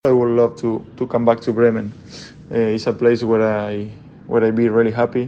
I would love to come back to Bremen. It's a place where I be really happy.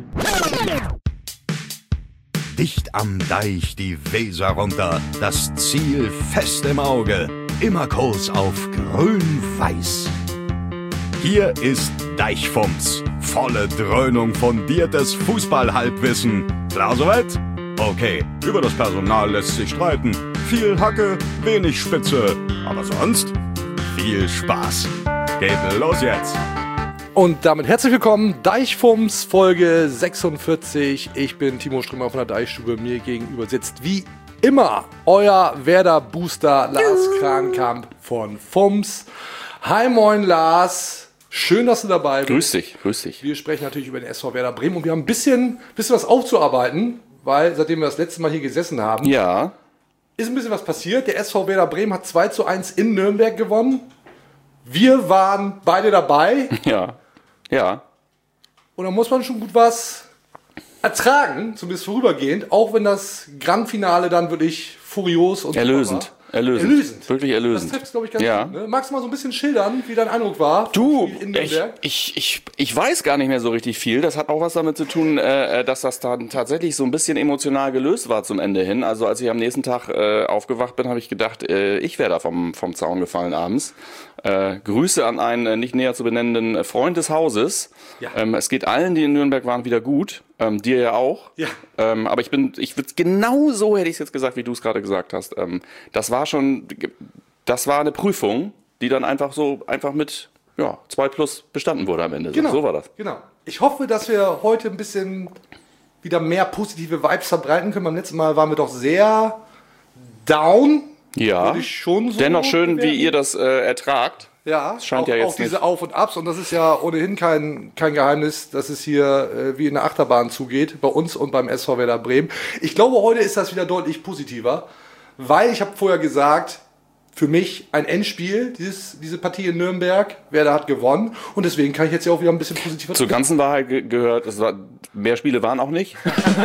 Dicht am Deich die Weser runter, das Ziel fest im Auge, immer Kurs auf grün-weiß. Hier ist Deichfumms, volle Dröhnung, fundiertes Fußballhalbwissen. Klar soweit? Okay, über das Personal lässt sich streiten. Viel Hacke, wenig Spitze, aber sonst viel Spaß. Geht los jetzt! Und damit herzlich willkommen, Deichfumms, Folge 46. Ich bin Timo Strömer von der Deichstube. Mir gegenüber sitzt wie immer euer Werder-Booster Lars Krankamp von Fumms. Hi, moin Lars. Schön, dass du dabei bist. Grüß dich, grüß dich. Wir sprechen natürlich über den SV Werder Bremen und wir haben ein bisschen was aufzuarbeiten, weil seitdem wir das letzte Mal hier gesessen haben, Ja, ist ein bisschen was passiert. Der SV Werder Bremen hat 2:1 in Nürnberg gewonnen. Wir waren beide dabei. ja. Und da muss man schon gut was ertragen, zumindest vorübergehend, auch wenn das Grandfinale dann wirklich furios und Erlösend. super war. Erlösend. Wirklich erlösend. Das trifft es, glaube ich, ganz Ja. gut. Ne? Magst du mal so ein bisschen schildern, wie dein Eindruck war? Du, in Nürnberg? ich weiß gar nicht mehr so richtig viel. Das hat auch was damit zu tun, dass das dann tatsächlich so ein bisschen emotional gelöst war zum Ende hin. Also als ich am nächsten Tag aufgewacht bin, habe ich gedacht, ich wäre da vom Zaun gefallen abends. Grüße an einen nicht näher zu benennenden Freund des Hauses. Ja. Es geht allen, die in Nürnberg waren, wieder gut. Dir ja auch. Ja. Aber ich würde genau so hätte ich es jetzt gesagt, wie du es gerade gesagt hast. Das war eine Prüfung, die dann einfach mit 2+ bestanden wurde am Ende. Genau. So war das. Genau. Ich hoffe, dass wir heute ein bisschen wieder mehr positive Vibes verbreiten können. Beim letzten Mal waren wir doch sehr down. Ja. Würde ich schon so Dennoch schön, bewerten. wie ihr das ertragt. Ja, scheint auch, ja jetzt auch diese nicht. Auf- und Abs. Und das ist ja ohnehin kein Geheimnis, dass es hier wie in der Achterbahn zugeht, bei uns und beim SV Werder Bremen. Ich glaube, heute ist das wieder deutlich positiver, weil ich habe vorher gesagt, für mich ein Endspiel, diese Partie in Nürnberg, Werder hat gewonnen. Und deswegen kann ich jetzt ja auch wieder ein bisschen positiver Zur ganzen Wahrheit gehört, mehr Spiele waren auch nicht.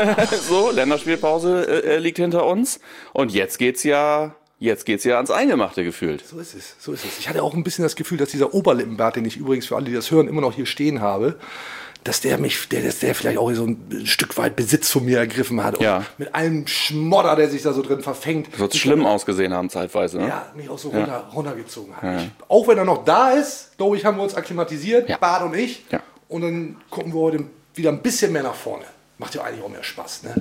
So, Länderspielpause liegt hinter uns. Und jetzt geht's ja ans Eingemachte gefühlt. So ist es. Ich hatte auch ein bisschen das Gefühl, dass dieser Oberlippenbart, den ich übrigens für alle, die das hören, immer noch hier stehen habe, dass der vielleicht auch so ein Stück weit Besitz von mir ergriffen hat. Ja. Und mit allem Schmodder, der sich da so drin verfängt. Soll schlimm ausgesehen haben zeitweise, ne? Ja, mich auch so runtergezogen hat. Auch wenn er noch da ist, glaube ich, haben wir uns akklimatisiert, Ja. Bart und ich. Ja. Und dann gucken wir heute wieder ein bisschen mehr nach vorne. Macht ja eigentlich auch mehr Spaß, ne?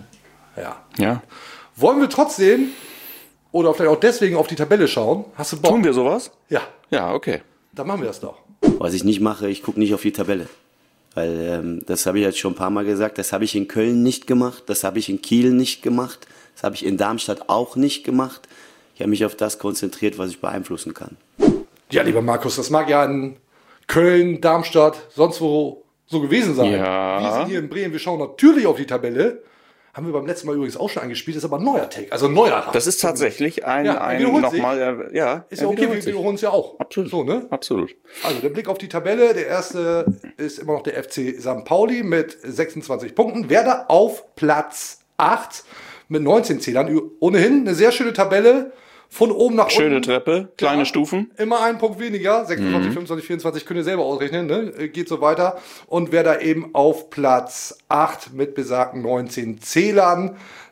Ja. Wollen wir trotzdem, oder vielleicht auch deswegen, auf die Tabelle schauen? Hast du Bock? Tun wir sowas? Ja, Ja, okay. dann machen wir das doch. Was ich nicht mache, ich gucke nicht auf die Tabelle. Weil das habe ich jetzt schon ein paar Mal gesagt, das habe ich in Köln nicht gemacht, das habe ich in Kiel nicht gemacht, das habe ich in Darmstadt auch nicht gemacht. Ich habe mich auf das konzentriert, was ich beeinflussen kann. Ja, lieber Markus, das mag ja in Köln, Darmstadt, sonst wo so gewesen sein. Ja. Wir sind hier in Bremen, wir schauen natürlich auf die Tabelle. Haben wir beim letzten Mal übrigens auch schon angespielt, ist aber ein neuer Take, also ein neuer Rat. Das ist tatsächlich ein wiederholt sich. nochmal, ja. Ist ja okay, wir wiederholen es ja auch. Absolut. So, ne? Absolut. Also der Blick auf die Tabelle, der erste ist immer noch der FC St. Pauli mit 26 Punkten. Werder auf Platz 8 mit 19 Zählern. Ohnehin eine sehr schöne Tabelle. Von oben nach unten. Schöne Treppe, kleine Ja, Stufen. Immer einen Punkt weniger. 26, 25, 24 könnt ihr selber ausrechnen. Ne? Geht so weiter. Und Werder eben auf Platz 8 mit besagten 19 Zählern.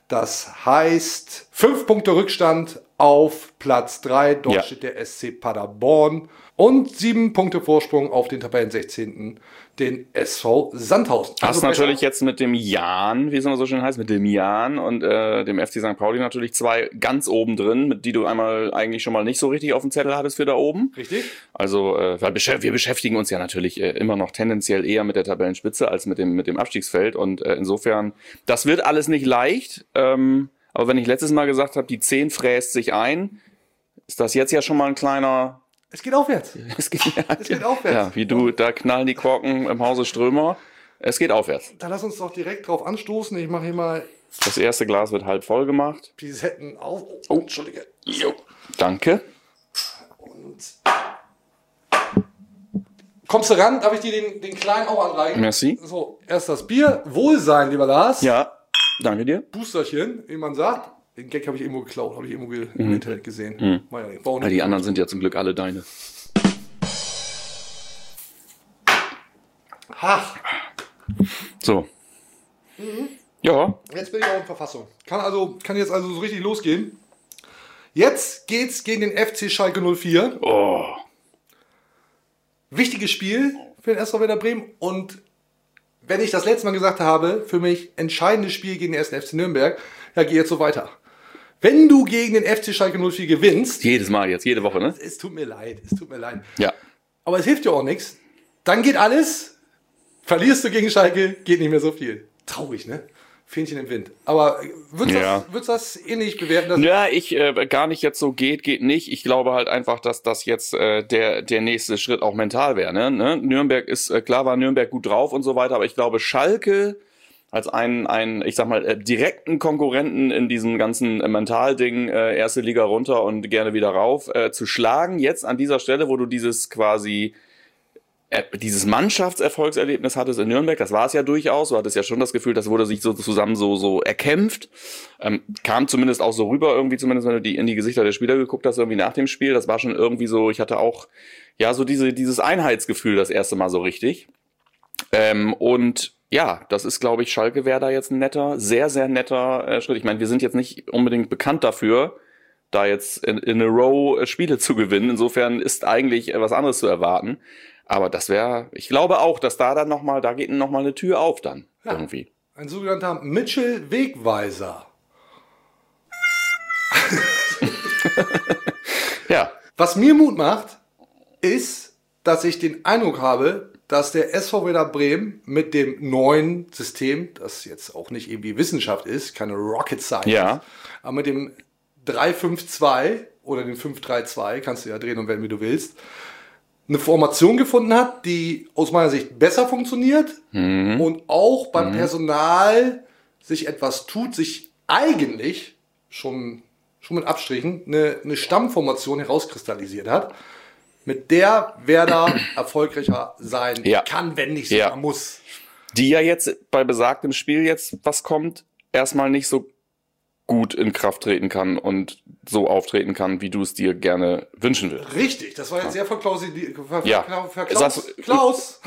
Das heißt 5 Punkte Rückstand auf Platz 3. Dort Ja. steht der SC Paderborn. Und 7 Punkte Vorsprung auf den Tabellen 16. den SV Sandhausen. Hast Also natürlich besser. jetzt mit dem Jan, wie es immer so schön heißt, mit dem Jan und dem FC St. Pauli natürlich zwei ganz oben drin, mit die du einmal eigentlich schon mal nicht so richtig auf dem Zettel hattest für da oben. Richtig? Also weil wir beschäftigen uns ja natürlich immer noch tendenziell eher mit der Tabellenspitze als mit dem Abstiegsfeld und insofern, das wird alles nicht leicht, aber wenn ich letztes Mal gesagt habe, die 10 fräst sich ein, ist das jetzt ja schon mal ein kleiner... Es geht aufwärts. Es geht aufwärts. Ja, wie du, da knallen die Korken im Hause Strömer. Es geht aufwärts. Dann lass uns doch direkt drauf anstoßen. Ich mache hier mal Das erste Glas wird halb voll gemacht. Pisetten auf. Oh, Entschuldige. Jo. Danke. Und kommst du ran? Darf ich dir den kleinen auch anreichen? Merci. So, erst das Bier. Wohlsein, lieber Lars. Ja, danke dir. Boosterchen, wie man sagt. Den Gag habe ich irgendwo geklaut, habe ich irgendwo im Internet gesehen. War ja nicht. War auch Ja, nicht die anderen sind ja zum Glück alle deine. Ach, So. Ja. jetzt bin ich auch in Verfassung. Kann jetzt also so richtig losgehen. Jetzt geht's gegen den FC Schalke 04. Oh. Wichtiges Spiel für den SV Werder Bremen. Und wenn ich das letzte Mal gesagt habe, für mich entscheidendes Spiel gegen den 1. FC Nürnberg, ja, geh jetzt so weiter. Wenn du gegen den FC Schalke 04 gewinnst, Jedes Mal jetzt, jede Woche, ne? es tut mir leid. Ja. Aber es hilft dir auch nichts. Dann geht alles. Verlierst du gegen Schalke, geht nicht mehr so viel. Traurig, ne? Fähnchen im Wind. Aber würdest du das ähnlich bewerten? Dass Ja, ich gar nicht jetzt so geht nicht. Ich glaube halt einfach, dass das jetzt der nächste Schritt auch mental wäre. Ne? Nürnberg ist, klar war Nürnberg gut drauf und so weiter, aber ich glaube Schalke als einen ich sag mal, direkten Konkurrenten in diesem ganzen Mentalding, erste Liga runter und gerne wieder rauf, zu schlagen, jetzt an dieser Stelle, wo du dieses Mannschaftserfolgserlebnis hattest in Nürnberg, das war es ja durchaus, du hattest ja schon das Gefühl, das wurde sich so zusammen so erkämpft, kam zumindest auch so rüber irgendwie, zumindest wenn du in die Gesichter der Spieler geguckt hast, irgendwie nach dem Spiel, das war schon irgendwie so, ich hatte auch, ja, so dieses Einheitsgefühl das erste Mal so richtig, und ja, das ist, glaube ich, Schalke wäre da jetzt ein netter, sehr, sehr netter Schritt. Ich meine, wir sind jetzt nicht unbedingt bekannt dafür, da jetzt in a row Spiele zu gewinnen, insofern ist eigentlich was anderes zu erwarten. Aber das wäre, ich glaube auch, dass da geht nochmal eine Tür auf dann, irgendwie. ein sogenannter Mitchell-Wegweiser. Ja. Was mir Mut macht, ist, dass ich den Eindruck habe, dass der SV Werder Bremen mit dem neuen System, das jetzt auch nicht irgendwie Wissenschaft ist, keine Rocket Science, Ja. aber mit dem 3-5-2 oder dem 5-3-2, kannst du ja drehen und wenden, wie du willst, eine Formation gefunden hat, die aus meiner Sicht besser funktioniert und auch beim Personal sich etwas tut, sich eigentlich schon mit Abstrichen eine Stammformation herauskristallisiert hat, mit der Werder erfolgreicher sein kann, wenn nicht sogar muss. Die ja jetzt bei besagtem Spiel jetzt, was kommt, erstmal nicht so gut in Kraft treten kann und so auftreten kann, wie du es dir gerne wünschen würdest. Richtig, das war jetzt sehr verklausuliert. Klaus.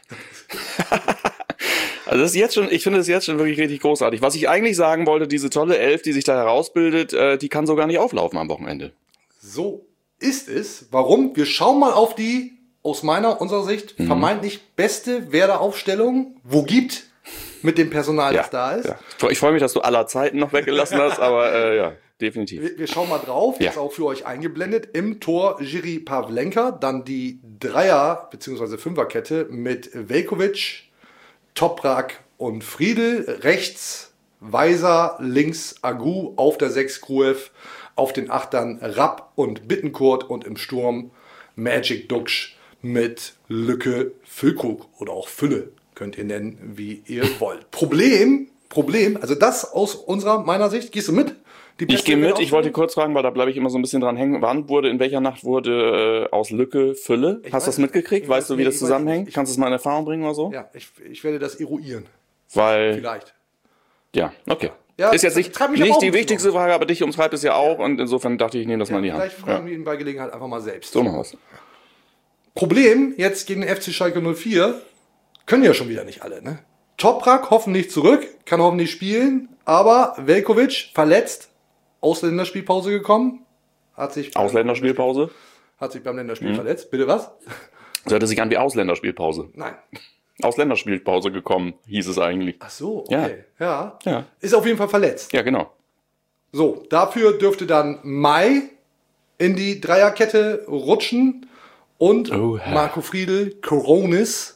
Also das ist jetzt schon, ich finde es jetzt schon wirklich richtig großartig. Was ich eigentlich sagen wollte, diese tolle Elf, die sich da herausbildet, die kann so gar nicht auflaufen am Wochenende. So ist es. Warum? Wir schauen mal auf die, aus unserer Sicht, vermeintlich beste Werder-Aufstellung, mit dem Personal, das da ist. Ja. Ich freue mich, dass du aller Zeiten noch weggelassen hast, aber ja, definitiv. Wir schauen mal drauf, jetzt auch für euch eingeblendet. Im Tor Jiri Pavlenka, dann die Dreier- bzw. Fünferkette mit Veljković, Toprak und Friedl. Rechts Weiser, links Agu, auf der 6 Gruev, auf den Achtern Rapp und Bittencourt und im Sturm Magic Duksch mit Lücke Füllkrug oder auch Fülle. Könnt ihr nennen, wie ihr wollt. Problem, also das aus meiner Sicht, gehst du mit? Ich gehe mit, ich wollte kurz fragen, weil da bleibe ich immer so ein bisschen dran hängen. In welcher Nacht wurde aus Lücke Fülle? Hast du das mitgekriegt? Weißt du, wie das zusammenhängt? Kannst du es mal in Erfahrung bringen oder so? Ja, ich werde das eruieren. Vielleicht. Ja, okay. Ja, ist jetzt nicht die wichtigste Frage, aber dich umtreibt es ja auch und insofern dachte ich nehme das mal in die Hand. Vielleicht fragen wir ihn bei Gelegenheit einfach mal selbst. So machen wir's. Problem, jetzt gegen den FC Schalke 04, können ja schon wieder nicht alle, ne? Toprak hoffentlich zurück, kann hoffentlich spielen, aber Veljković verletzt, Ausländerspielpause gekommen, hat sich beim Länderspiel verletzt. Bitte was? Das hörte sich an wie Ausländerspielpause. Nein. Ausländerspielpause gekommen, hieß es eigentlich. Ach so, okay. Ja. Ja. Ist auf jeden Fall verletzt. Ja, genau. So, dafür dürfte dann Mai in die Dreierkette rutschen und Marco Friedl, Coronis,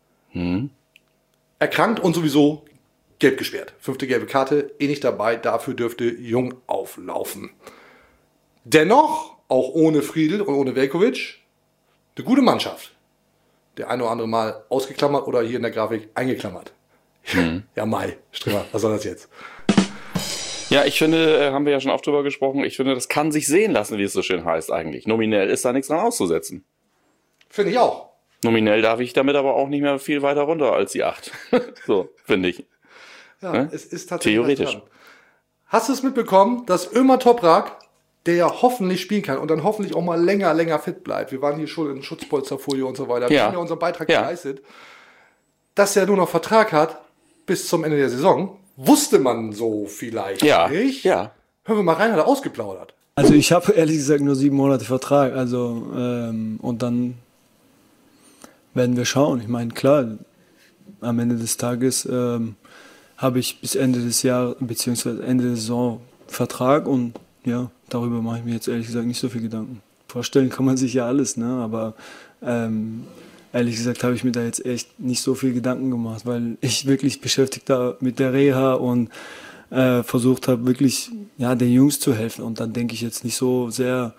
erkrankt und sowieso gelb gesperrt. 5. gelbe Karte, nicht dabei, dafür dürfte Jung auflaufen. Dennoch, auch ohne Friedl und ohne Veljković, eine gute Mannschaft. Der eine oder andere Mal ausgeklammert oder hier in der Grafik eingeklammert. Ja, Mai, Strimmer, was soll das jetzt? Ja, ich finde, haben wir ja schon oft drüber gesprochen, ich finde, das kann sich sehen lassen, wie es so schön heißt eigentlich. Nominell ist da nichts dran auszusetzen. Finde ich auch. Nominell darf ich damit aber auch nicht mehr viel weiter runter als die 8. So, finde ich. Ja, es ist tatsächlich theoretisch. dran. Hast du es mitbekommen, dass Ömer Toprak, der ja hoffentlich spielen kann und dann hoffentlich auch mal länger fit bleibt. Wir waren hier schon in Schutzpolsterfolie und so weiter. Wir haben ja unseren Beitrag geleistet. dass er nur noch Vertrag hat bis zum Ende der Saison, wusste man so vielleicht nicht. Ja. Hören wir mal rein, hat er ausgeplaudert. Also ich habe ehrlich gesagt nur 7 Monate Vertrag, also und dann werden wir schauen. Ich meine, klar, am Ende des Tages habe ich bis Ende des Jahres bzw. Ende der Saison Vertrag und ja, darüber mache ich mir jetzt ehrlich gesagt nicht so viel Gedanken. Vorstellen kann man sich ja alles, ne? Aber ehrlich gesagt habe ich mir da jetzt echt nicht so viel Gedanken gemacht, weil ich wirklich beschäftigt da mit der Reha und versucht habe, wirklich den Jungs zu helfen. Und dann denke ich jetzt nicht so sehr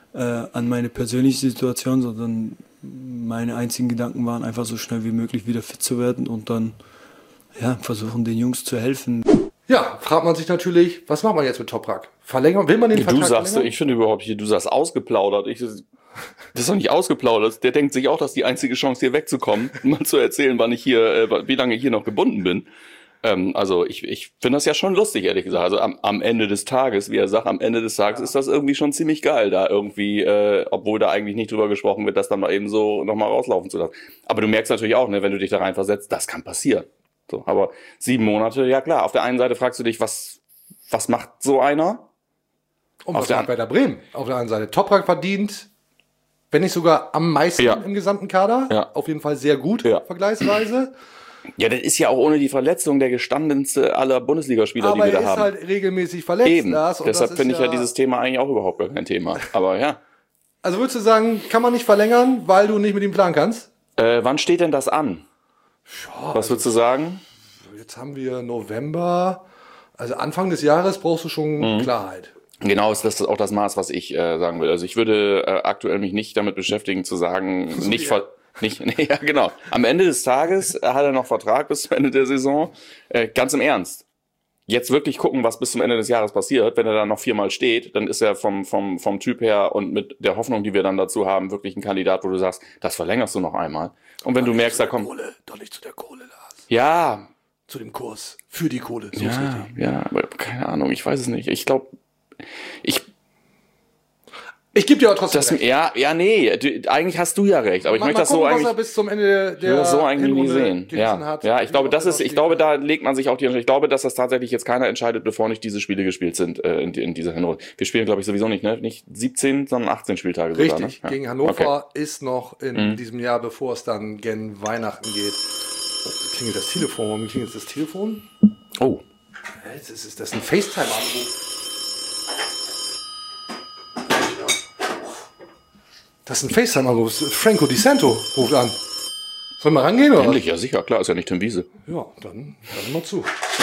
an meine persönliche Situation, sondern meine einzigen Gedanken waren einfach so schnell wie möglich wieder fit zu werden und dann versuchen den Jungs zu helfen. Ja, fragt man sich natürlich, was macht man jetzt mit Toprak? Verlängern? Will man den Vertrag verlängern? Ich finde überhaupt hier, du sagst ausgeplaudert. Das ist doch nicht ausgeplaudert. Der denkt sich auch, dass die einzige Chance hier wegzukommen, mal zu erzählen, wann ich hier, wie lange ich hier noch gebunden bin. Also ich finde das ja schon lustig, ehrlich gesagt. Also am Ende des Tages, wie er sagt, am Ende des Tages ist das irgendwie schon ziemlich geil, da irgendwie, obwohl da eigentlich nicht drüber gesprochen wird, das dann mal eben so nochmal rauslaufen zu lassen. Aber du merkst natürlich auch, ne, wenn du dich da reinversetzt, das kann passieren. So, aber 7 Monate, ja klar. Auf der einen Seite fragst du dich, was macht so einer? Und was macht Werder Bremen? Auf der anderen Seite Toprak verdient, wenn nicht sogar am meisten im gesamten Kader. Ja. Auf jeden Fall sehr gut, vergleichsweise. Ja, das ist ja auch ohne die Verletzung der gestandenste aller Bundesligaspieler, die wir da haben. Aber er ist halt regelmäßig verletzt. Eben, deshalb finde ich ja dieses Thema eigentlich auch überhaupt gar kein Thema. Aber ja. Also würdest du sagen, kann man nicht verlängern, weil du nicht mit ihm planen kannst? Wann steht denn das an? Ja, was würdest du sagen? Jetzt haben wir November. Also Anfang des Jahres brauchst du schon Klarheit. Genau, das ist auch das Maß, was ich sagen will. Also ich würde aktuell mich nicht damit beschäftigen, zu sagen, ja, genau. Am Ende des Tages hat er noch Vertrag bis zum Ende der Saison. Ganz im Ernst. Jetzt wirklich gucken, was bis zum Ende des Jahres passiert. Wenn er dann noch 4-mal steht, dann ist er vom Typ her und mit der Hoffnung, die wir dann dazu haben, wirklich ein Kandidat, wo du sagst, das verlängerst du noch einmal. Und wenn du merkst, da kommt... Doch nicht zu der Kohle, Lars. Ja. Zu dem Kurs. Für die Kohle. So ja, aber keine Ahnung, ich weiß es nicht. Ich glaube... Ich gebe dir aber trotzdem recht. Eigentlich hast du ja recht, aber ich möchte das so eigentlich, was er bis zum Ende der so eigentlich nie sehen. Hat. Ja, ich glaube, da legt man sich auch ich glaube, dass das tatsächlich jetzt keiner entscheidet, bevor nicht diese Spiele gespielt sind in dieser Hinrunde. Wir spielen, glaube ich, sowieso nicht, ne? Nicht 17, sondern 18 Spieltage sogar. Richtig, ne? Gegen Hannover ist noch in diesem Jahr, bevor es dann gen Weihnachten geht. Oh, klingelt das Telefon. Warum klingelt das Telefon? Oh. Jetzt ist das ein FaceTime-Anruf. Das ist ein FaceTime-Anruf. Franco Di Santo ruft an. Sollen wir rangehen, oder? Endlich, ja sicher, klar, ist ja nicht Tim Wiese. Ja, dann mal zu.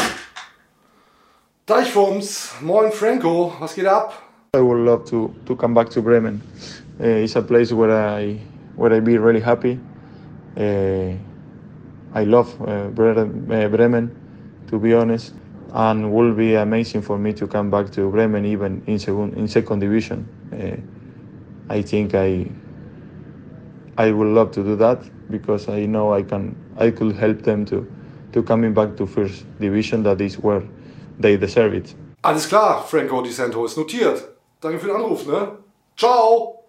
Deichfums, moin Franco, was geht ab? I would love to come back to Bremen. It's a place where I be really happy. I love Bremen, to be honest, and will be amazing for me to come back to Bremen even in second division. I think I would love to do that because I know I could help them to coming back to first division. That is where they deserve it. Alles klar, Franco Di Santo ist notiert. Danke für den Anruf, ne? Ciao!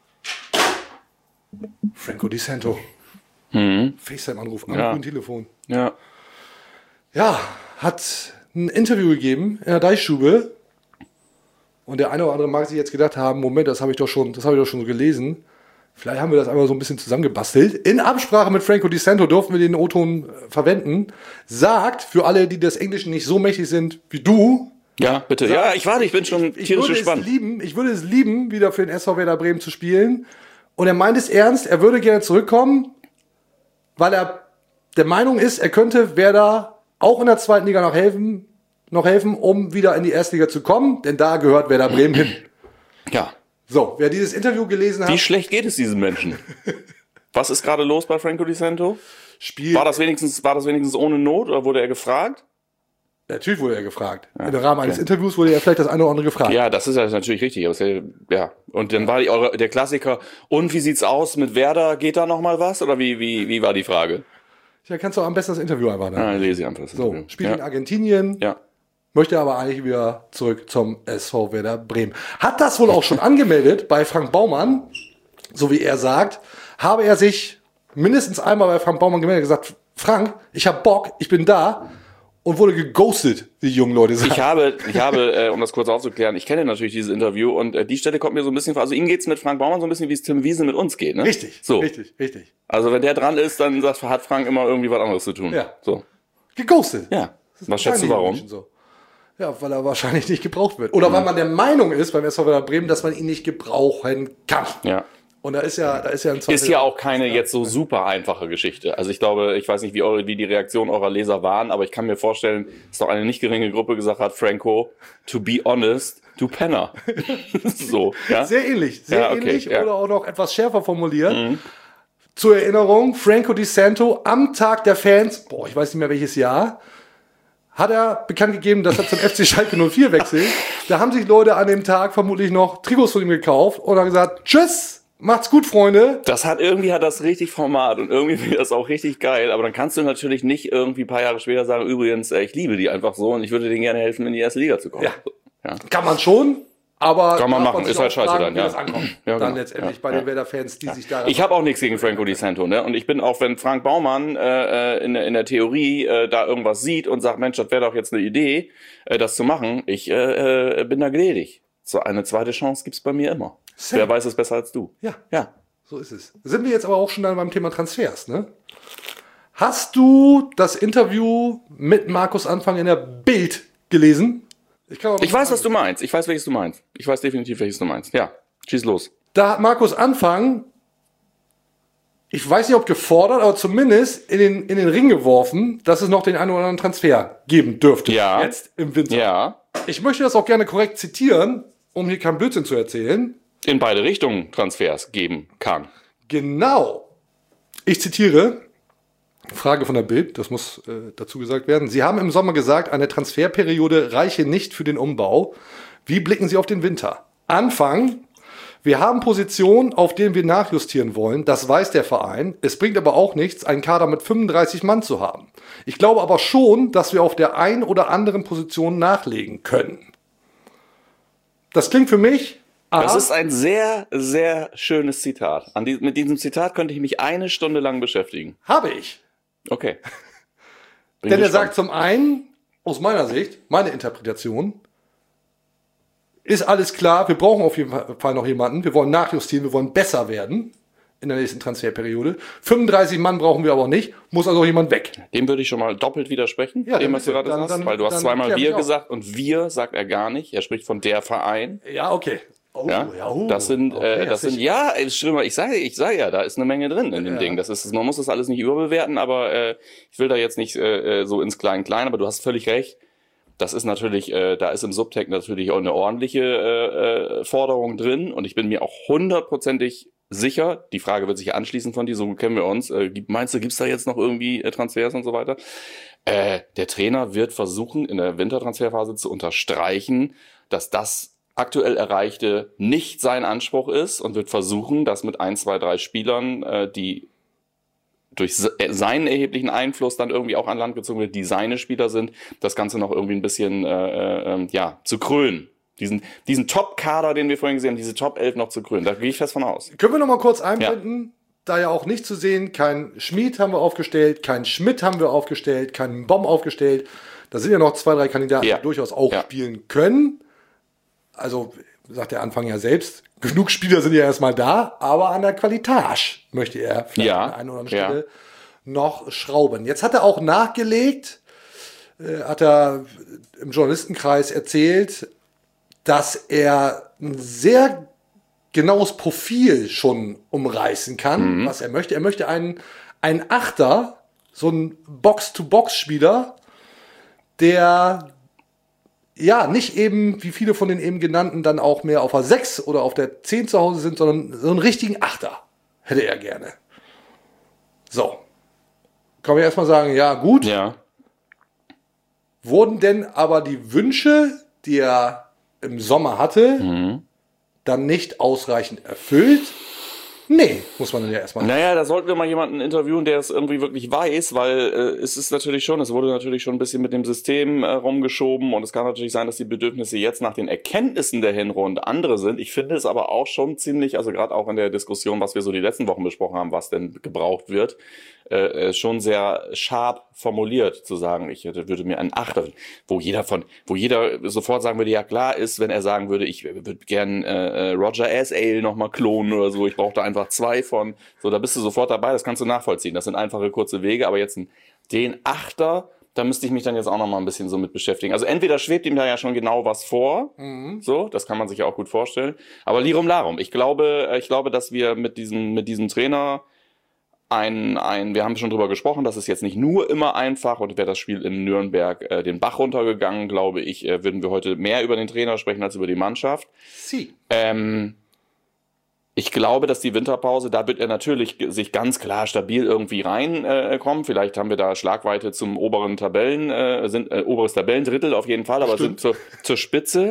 Franco Di Santo. FaceTime-Anruf am grünen Telefon. Ja. Ja, hat ein Interview gegeben in der Deichstube. Und der eine oder andere mag sich jetzt gedacht haben, Moment, das habe ich doch schon so gelesen. Vielleicht haben wir das einmal so ein bisschen zusammengebastelt. In Absprache mit Franco Di Santo durften wir den O-Ton verwenden. Sagt, für alle, die des Englischen nicht so mächtig sind wie du. Ja, bitte. Ja, ich bin schon tierisch gespannt. Ich würde es lieben, wieder für den SV Werder Bremen zu spielen. Und er meint es ernst, er würde gerne zurückkommen, weil er der Meinung ist, er könnte Werder auch in der zweiten Liga noch helfen, um wieder in die Erstliga zu kommen, denn da gehört Werder Bremen hin. Ja. So, wer dieses Interview gelesen hat... Wie schlecht geht es diesen Menschen? Was ist gerade los bei Franco Di Santo? War das wenigstens ohne Not oder wurde er gefragt? Natürlich wurde er gefragt. Ja, im Rahmen eines Interviews wurde er vielleicht das eine oder andere gefragt. Ja, das ist ja natürlich richtig. Ja. Und dann war der Klassiker, und wie sieht's aus mit Werder? Geht da noch mal was? Oder wie war die Frage? Ja, kannst du am besten das Interview einfach. Ne? Ja, lese ich einfach das Interview. So, spielt in Argentinien. Ja. Möchte aber eigentlich wieder zurück zum SV Werder Bremen. Hat das wohl auch schon angemeldet bei Frank Baumann, so wie er sagt, habe er sich mindestens einmal bei Frank Baumann gemeldet und gesagt, Frank, ich hab Bock, ich bin da und wurde geghostet, wie die jungen Leute sagen. Ich habe, um das kurz aufzuklären, ich kenne natürlich dieses Interview und die Stelle kommt mir so ein bisschen vor, also ihm geht's mit Frank Baumann so ein bisschen, wie es Tim Wiese mit uns geht, ne? Richtig, so. richtig. Also wenn der dran ist, dann hat Frank immer irgendwie was anderes zu tun. Ja. So. Geghostet. Ja. Was schätzt du, warum? So. Ja, weil er wahrscheinlich nicht gebraucht wird. Oder weil man der Meinung ist beim SV Werder Bremen, dass man ihn nicht gebrauchen kann. Ja. Und da ist ja ein Zweifel. Ist ja auch keine jetzt so super einfache Geschichte. Also ich glaube, ich weiß nicht, wie die Reaktionen eurer Leser waren, aber ich kann mir vorstellen, dass doch eine nicht geringe Gruppe gesagt hat, Franco, to be honest, du Penner. So, ja? Sehr ähnlich, ja. Oder auch noch etwas schärfer formuliert. Zur Erinnerung, Franco Di Santo am Tag der Fans, ich weiß nicht mehr welches Jahr, hat er bekannt gegeben, dass er zum FC Schalke 04 wechselt. Da haben sich Leute an dem Tag vermutlich noch Trikots von ihm gekauft und haben gesagt, tschüss, macht's gut, Freunde. Irgendwie hat das richtig Format und irgendwie finde ich das auch richtig geil, aber dann kannst du natürlich nicht irgendwie ein paar Jahre später sagen, übrigens, ich liebe die einfach so und ich würde denen gerne helfen, in die erste Liga zu kommen. Ja. Kann man schon, aber kann man machen, ist halt scheiße dann, wie das ankommt. Ja, dann genau. letztendlich bei den Werder-Fans, die sich da... Ich habe auch nichts gegen Franco Di Santo, ne? Und ich bin auch, wenn Frank Baumann in der Theorie da irgendwas sieht und sagt, Mensch, das wäre doch jetzt eine Idee, das zu machen, ich bin da gnädig. So eine zweite Chance gibt's bei mir immer. Same. Wer weiß es besser als du? Ja. So ist es. Sind wir jetzt aber auch schon dann beim Thema Transfers, ne? Hast du das Interview mit Markus Anfang in der Bild gelesen? Ich weiß, was du meinst. Ich weiß, welches du meinst. Ich weiß definitiv, welches du meinst. Ja, schieß los. Da hat Markus Anfang, ich weiß nicht, ob gefordert, aber zumindest in den Ring geworfen, dass es noch den einen oder anderen Transfer geben dürfte. Ja. Jetzt im Winter. Ja. Ich möchte das auch gerne korrekt zitieren, um hier keinen Blödsinn zu erzählen. In beide Richtungen Transfers geben kann. Genau. Ich zitiere, Frage von der Bild, das muss dazu gesagt werden. Sie haben im Sommer gesagt, eine Transferperiode reiche nicht für den Umbau. Wie blicken Sie auf den Winter? Anfang, wir haben Positionen, auf denen wir nachjustieren wollen. Das weiß der Verein. Es bringt aber auch nichts, einen Kader mit 35 Mann zu haben. Ich glaube aber schon, dass wir auf der einen oder anderen Position nachlegen können. Das klingt für mich... Das ist ein sehr, sehr schönes Zitat. Mit diesem Zitat könnte ich mich eine Stunde lang beschäftigen. Habe ich. Okay. Denn er sagt zum einen, aus meiner Sicht, meine Interpretation, ist alles klar, wir brauchen auf jeden Fall noch jemanden, wir wollen nachjustieren, wir wollen besser werden in der nächsten Transferperiode. 35 Mann brauchen wir aber nicht, muss also jemand weg. Dem würde ich schon mal doppelt widersprechen, dem, was du gerade sagst, weil du hast zweimal wir gesagt und wir sagt er gar nicht, er spricht von der Verein. Ja, okay. Das sind, schlimmer. Ich sage ja, da ist eine Menge drin in dem Ding. Man muss das alles nicht überbewerten, aber ich will da jetzt nicht so ins Klein-Klein, aber du hast völlig recht. Das ist natürlich, da ist im Subtext natürlich auch eine ordentliche Forderung drin und ich bin mir auch 100%ig sicher, die Frage wird sich anschließen von dir, so kennen wir uns, meinst du, gibt's da jetzt noch irgendwie Transfers und so weiter? Der Trainer wird versuchen, in der Wintertransferphase zu unterstreichen, dass das aktuell Erreichte nicht sein Anspruch ist und wird versuchen, das mit 1, 2, 3 Spielern, die durch seinen erheblichen Einfluss dann irgendwie auch an Land gezogen wird, die seine Spieler sind, das Ganze noch irgendwie ein bisschen zu krönen. Diesen Top-Kader, den wir vorhin gesehen haben, diese Top 11 noch zu krönen. Da gehe ich fest von aus. Können wir noch mal kurz einblenden? Da ja auch nicht zu sehen, kein Schmied haben wir aufgestellt, kein Schmidt haben wir aufgestellt, kein Bomb aufgestellt. Da sind ja noch 2, 3 Kandidaten, die durchaus auch spielen können. Also, sagt der Anfang ja selbst, genug Spieler sind ja erstmal da, aber an der Qualitage möchte er vielleicht an der einen oder anderen Stelle noch schrauben. Jetzt hat er auch nachgelegt, hat er im Journalistenkreis erzählt, dass er ein sehr genaues Profil schon umreißen kann, was er möchte. Er möchte einen Achter, so einen Box-to-Box-Spieler, der nicht eben, wie viele von den eben genannten, dann auch mehr auf der 6 oder auf der 10 zu Hause sind, sondern so einen richtigen Achter hätte er gerne. So. Kann man erstmal sagen, ja, gut. Ja. Wurden denn aber die Wünsche, die er im Sommer hatte, dann nicht ausreichend erfüllt? Nee, muss man dann ja erstmal. Naja, da sollten wir mal jemanden interviewen, der es irgendwie wirklich weiß, weil es wurde natürlich schon ein bisschen mit dem System rumgeschoben und es kann natürlich sein, dass die Bedürfnisse jetzt nach den Erkenntnissen der Hinrunde andere sind. Ich finde es aber auch schon ziemlich, also gerade auch in der Diskussion, was wir so die letzten Wochen besprochen haben, was denn gebraucht wird, schon sehr sharp formuliert, zu sagen, ich würde mir einen Achter, wo jeder sofort sagen würde, ja klar ist, wenn er sagen würde, ich würde gern Roger Asale nochmal klonen oder so, ich brauche da einfach 2 von, so, da bist du sofort dabei, das kannst du nachvollziehen, das sind einfache, kurze Wege, aber jetzt den Achter, da müsste ich mich dann jetzt auch noch mal ein bisschen so mit beschäftigen. Also entweder schwebt ihm da ja schon genau was vor, so, das kann man sich ja auch gut vorstellen. Aber Lirum Larum, ich glaube, dass wir mit diesem Trainer wir haben schon drüber gesprochen, das ist jetzt nicht nur immer einfach, und wäre das Spiel in Nürnberg den Bach runtergegangen, glaube ich, würden wir heute mehr über den Trainer sprechen als über die Mannschaft. Ich glaube, dass die Winterpause, da wird er natürlich sich ganz klar stabil irgendwie reinkommen. Vielleicht haben wir da Schlagweite zum oberes Tabellendrittel auf jeden Fall, aber sind zur Spitze.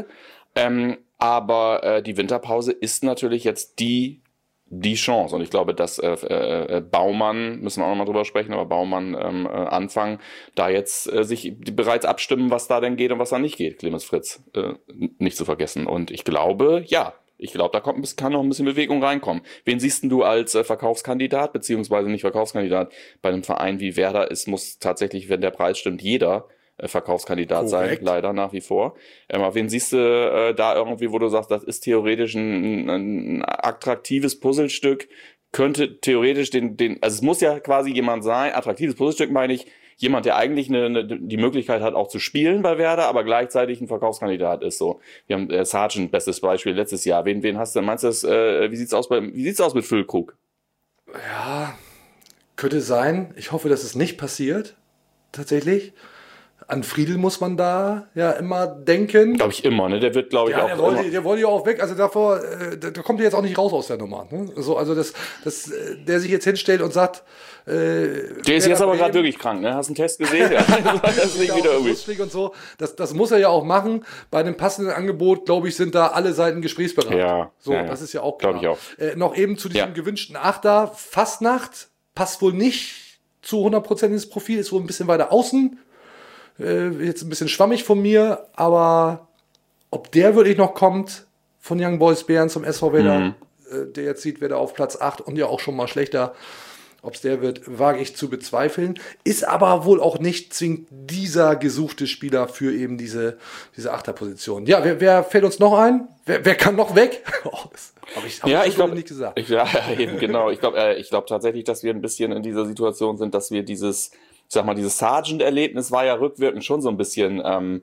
Aber die Winterpause ist natürlich jetzt die Chance. Und ich glaube, dass Baumann, müssen wir auch nochmal drüber sprechen, aber Baumann anfangen, da jetzt sich bereits abstimmen, was da denn geht und was da nicht geht, Clemens Fritz nicht zu vergessen. Und ich glaube, da kann noch ein bisschen Bewegung reinkommen. Wen siehst denn du als Verkaufskandidat, beziehungsweise nicht Verkaufskandidat? Bei einem Verein wie Werder muss tatsächlich, wenn der Preis stimmt, jeder Verkaufskandidat sein, leider nach wie vor. Aber wen siehst du da irgendwie, wo du sagst, das ist theoretisch ein attraktives Puzzlestück, könnte theoretisch also es muss ja quasi jemand sein, attraktives Puzzlestück meine ich, jemand, der eigentlich die Möglichkeit hat, auch zu spielen bei Werder, aber gleichzeitig ein Verkaufskandidat ist. So, wir haben Sargent, bestes Beispiel letztes Jahr. Wen hast du? Meinst du das? Wie sieht's aus mit Füllkrug? Ja, könnte sein. Ich hoffe, dass es nicht passiert. Tatsächlich. An Friedl muss man da ja immer denken. Glaube ich immer, ne? Der wird, glaube ich, auch der wollte ja auch weg. Also davor, da kommt er jetzt auch nicht raus aus der Nummer. Ne? So, also der sich jetzt hinstellt und sagt, der ist jetzt aber gerade wirklich krank, ne? Hast du einen Test gesehen? Ja. Das ist nicht wieder irgendwie. Und so. Das muss er ja auch machen. Bei einem passenden Angebot, glaube ich, sind da alle Seiten gesprächsbereit. Ja. So, das ist ja auch klar. Glaube ich auch. Noch eben zu diesem gewünschten Achter. Fastnacht passt wohl nicht zu 100% ins Profil, ist wohl ein bisschen weiter außen. Jetzt ein bisschen schwammig von mir, aber ob der wirklich noch kommt von Young Boys Bern zum SV Werder, der jetzt sieht, Werder auf Platz 8 und ja auch schon mal schlechter, ob es der wird, wage ich zu bezweifeln. Ist aber wohl auch nicht zwingend dieser gesuchte Spieler für eben diese Achterposition. Ja, wer fällt uns noch ein? Wer kann noch weg? Ich glaube nicht gesagt. Eben, genau. Ich glaube tatsächlich, dass wir ein bisschen in dieser Situation sind, dass wir dieses Sargent-Erlebnis war ja rückwirkend schon so ein bisschen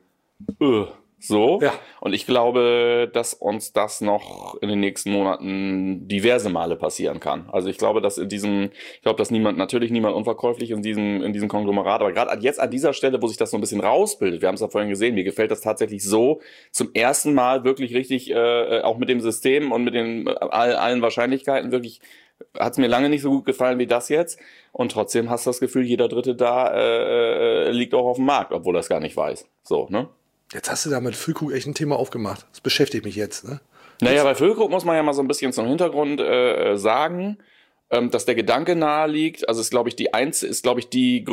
so. Ja. Und ich glaube, dass uns das noch in den nächsten Monaten diverse Male passieren kann. Also ich glaube, dass niemand unverkäuflich in diesem Konglomerat, aber gerade jetzt an dieser Stelle, wo sich das so ein bisschen rausbildet, wir haben es ja vorhin gesehen, mir gefällt das tatsächlich so zum ersten Mal wirklich richtig, auch mit dem System und mit den allen Wahrscheinlichkeiten wirklich, hat es mir lange nicht so gut gefallen wie das jetzt. Und trotzdem hast du das Gefühl, jeder Dritte da liegt auch auf dem Markt, obwohl er es gar nicht weiß. So, ne? Jetzt hast du da mit Füllkrug echt ein Thema aufgemacht. Das beschäftigt mich jetzt, ne? Naja, bei Füllkrug muss man ja mal so ein bisschen zum Hintergrund sagen, dass der Gedanke nahe liegt. Also ist, glaube ich, die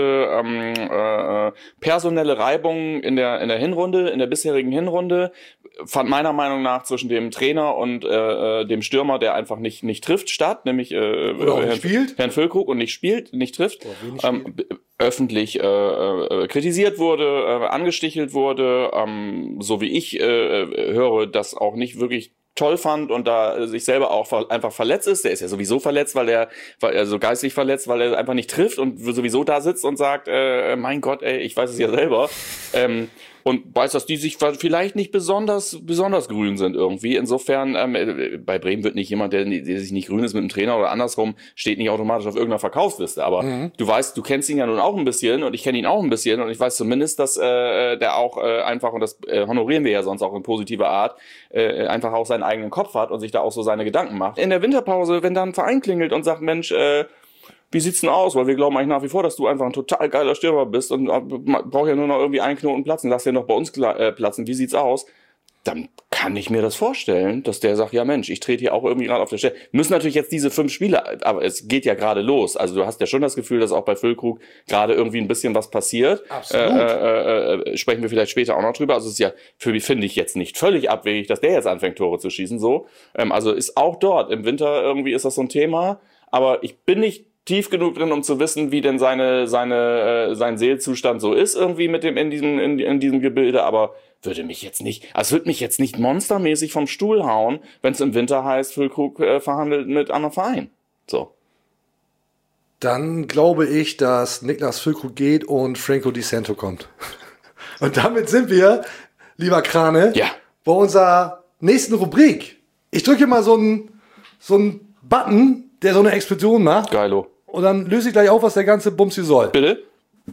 größte personelle Reibung in der bisherigen Hinrunde, fand meiner Meinung nach zwischen dem Trainer und dem Stürmer, der einfach nicht trifft, statt, nämlich Herrn Füllkrug und nicht trifft, öffentlich kritisiert wurde, angestichelt wurde, so wie ich höre, das auch nicht wirklich toll fand und da sich selber auch einfach verletzt ist. Der ist ja sowieso verletzt, weil er geistig verletzt, weil er einfach nicht trifft und sowieso da sitzt und sagt, mein Gott, ey, ich weiß es ja selber. Und weiß, dass die sich vielleicht nicht besonders grün sind irgendwie. Insofern, bei Bremen wird nicht jemand, der sich nicht grün ist mit dem Trainer oder andersrum, steht nicht automatisch auf irgendeiner Verkaufsliste. Aber du weißt, du kennst ihn ja nun auch ein bisschen und ich kenne ihn auch ein bisschen und ich weiß zumindest, dass der auch einfach, und das honorieren wir ja sonst auch in positiver Art, einfach auch seinen eigenen Kopf hat und sich da auch so seine Gedanken macht. In der Winterpause, wenn da ein Verein klingelt und sagt, Mensch, wie sieht's denn aus? Weil wir glauben eigentlich nach wie vor, dass du einfach ein total geiler Stürmer bist und man braucht ja nur noch irgendwie einen Knoten platzen. Lass den noch bei uns platzen. Wie sieht's aus? Dann kann ich mir das vorstellen, dass der sagt, ja Mensch, ich trete hier auch irgendwie gerade auf der Stelle. Müssen natürlich jetzt diese 5 Spiele, aber es geht ja gerade los. Also du hast ja schon das Gefühl, dass auch bei Füllkrug gerade irgendwie ein bisschen was passiert. Absolut. Sprechen wir vielleicht später auch noch drüber. Also es ist ja, finde ich jetzt nicht völlig abwegig, dass der jetzt anfängt, Tore zu schießen. So, also ist auch dort im Winter irgendwie ist das so ein Thema. Aber ich bin nicht tief genug drin, um zu wissen, wie denn sein Seelzustand so ist, irgendwie mit dem in diesem Gebilde, aber würde mich jetzt nicht, also es würde mich jetzt nicht monstermäßig vom Stuhl hauen, wenn es im Winter heißt, Füllkrug verhandelt mit anderen Vereinen. So. Dann glaube ich, dass Niklas Füllkrug geht und Franco Di Santo kommt. Und damit sind wir, lieber Krane, Ja. bei unserer nächsten Rubrik. Ich drücke mal so einen Button, der so eine Explosion macht. Geilo. Und dann löse ich gleich auf, was der ganze Bums hier soll. Bitte?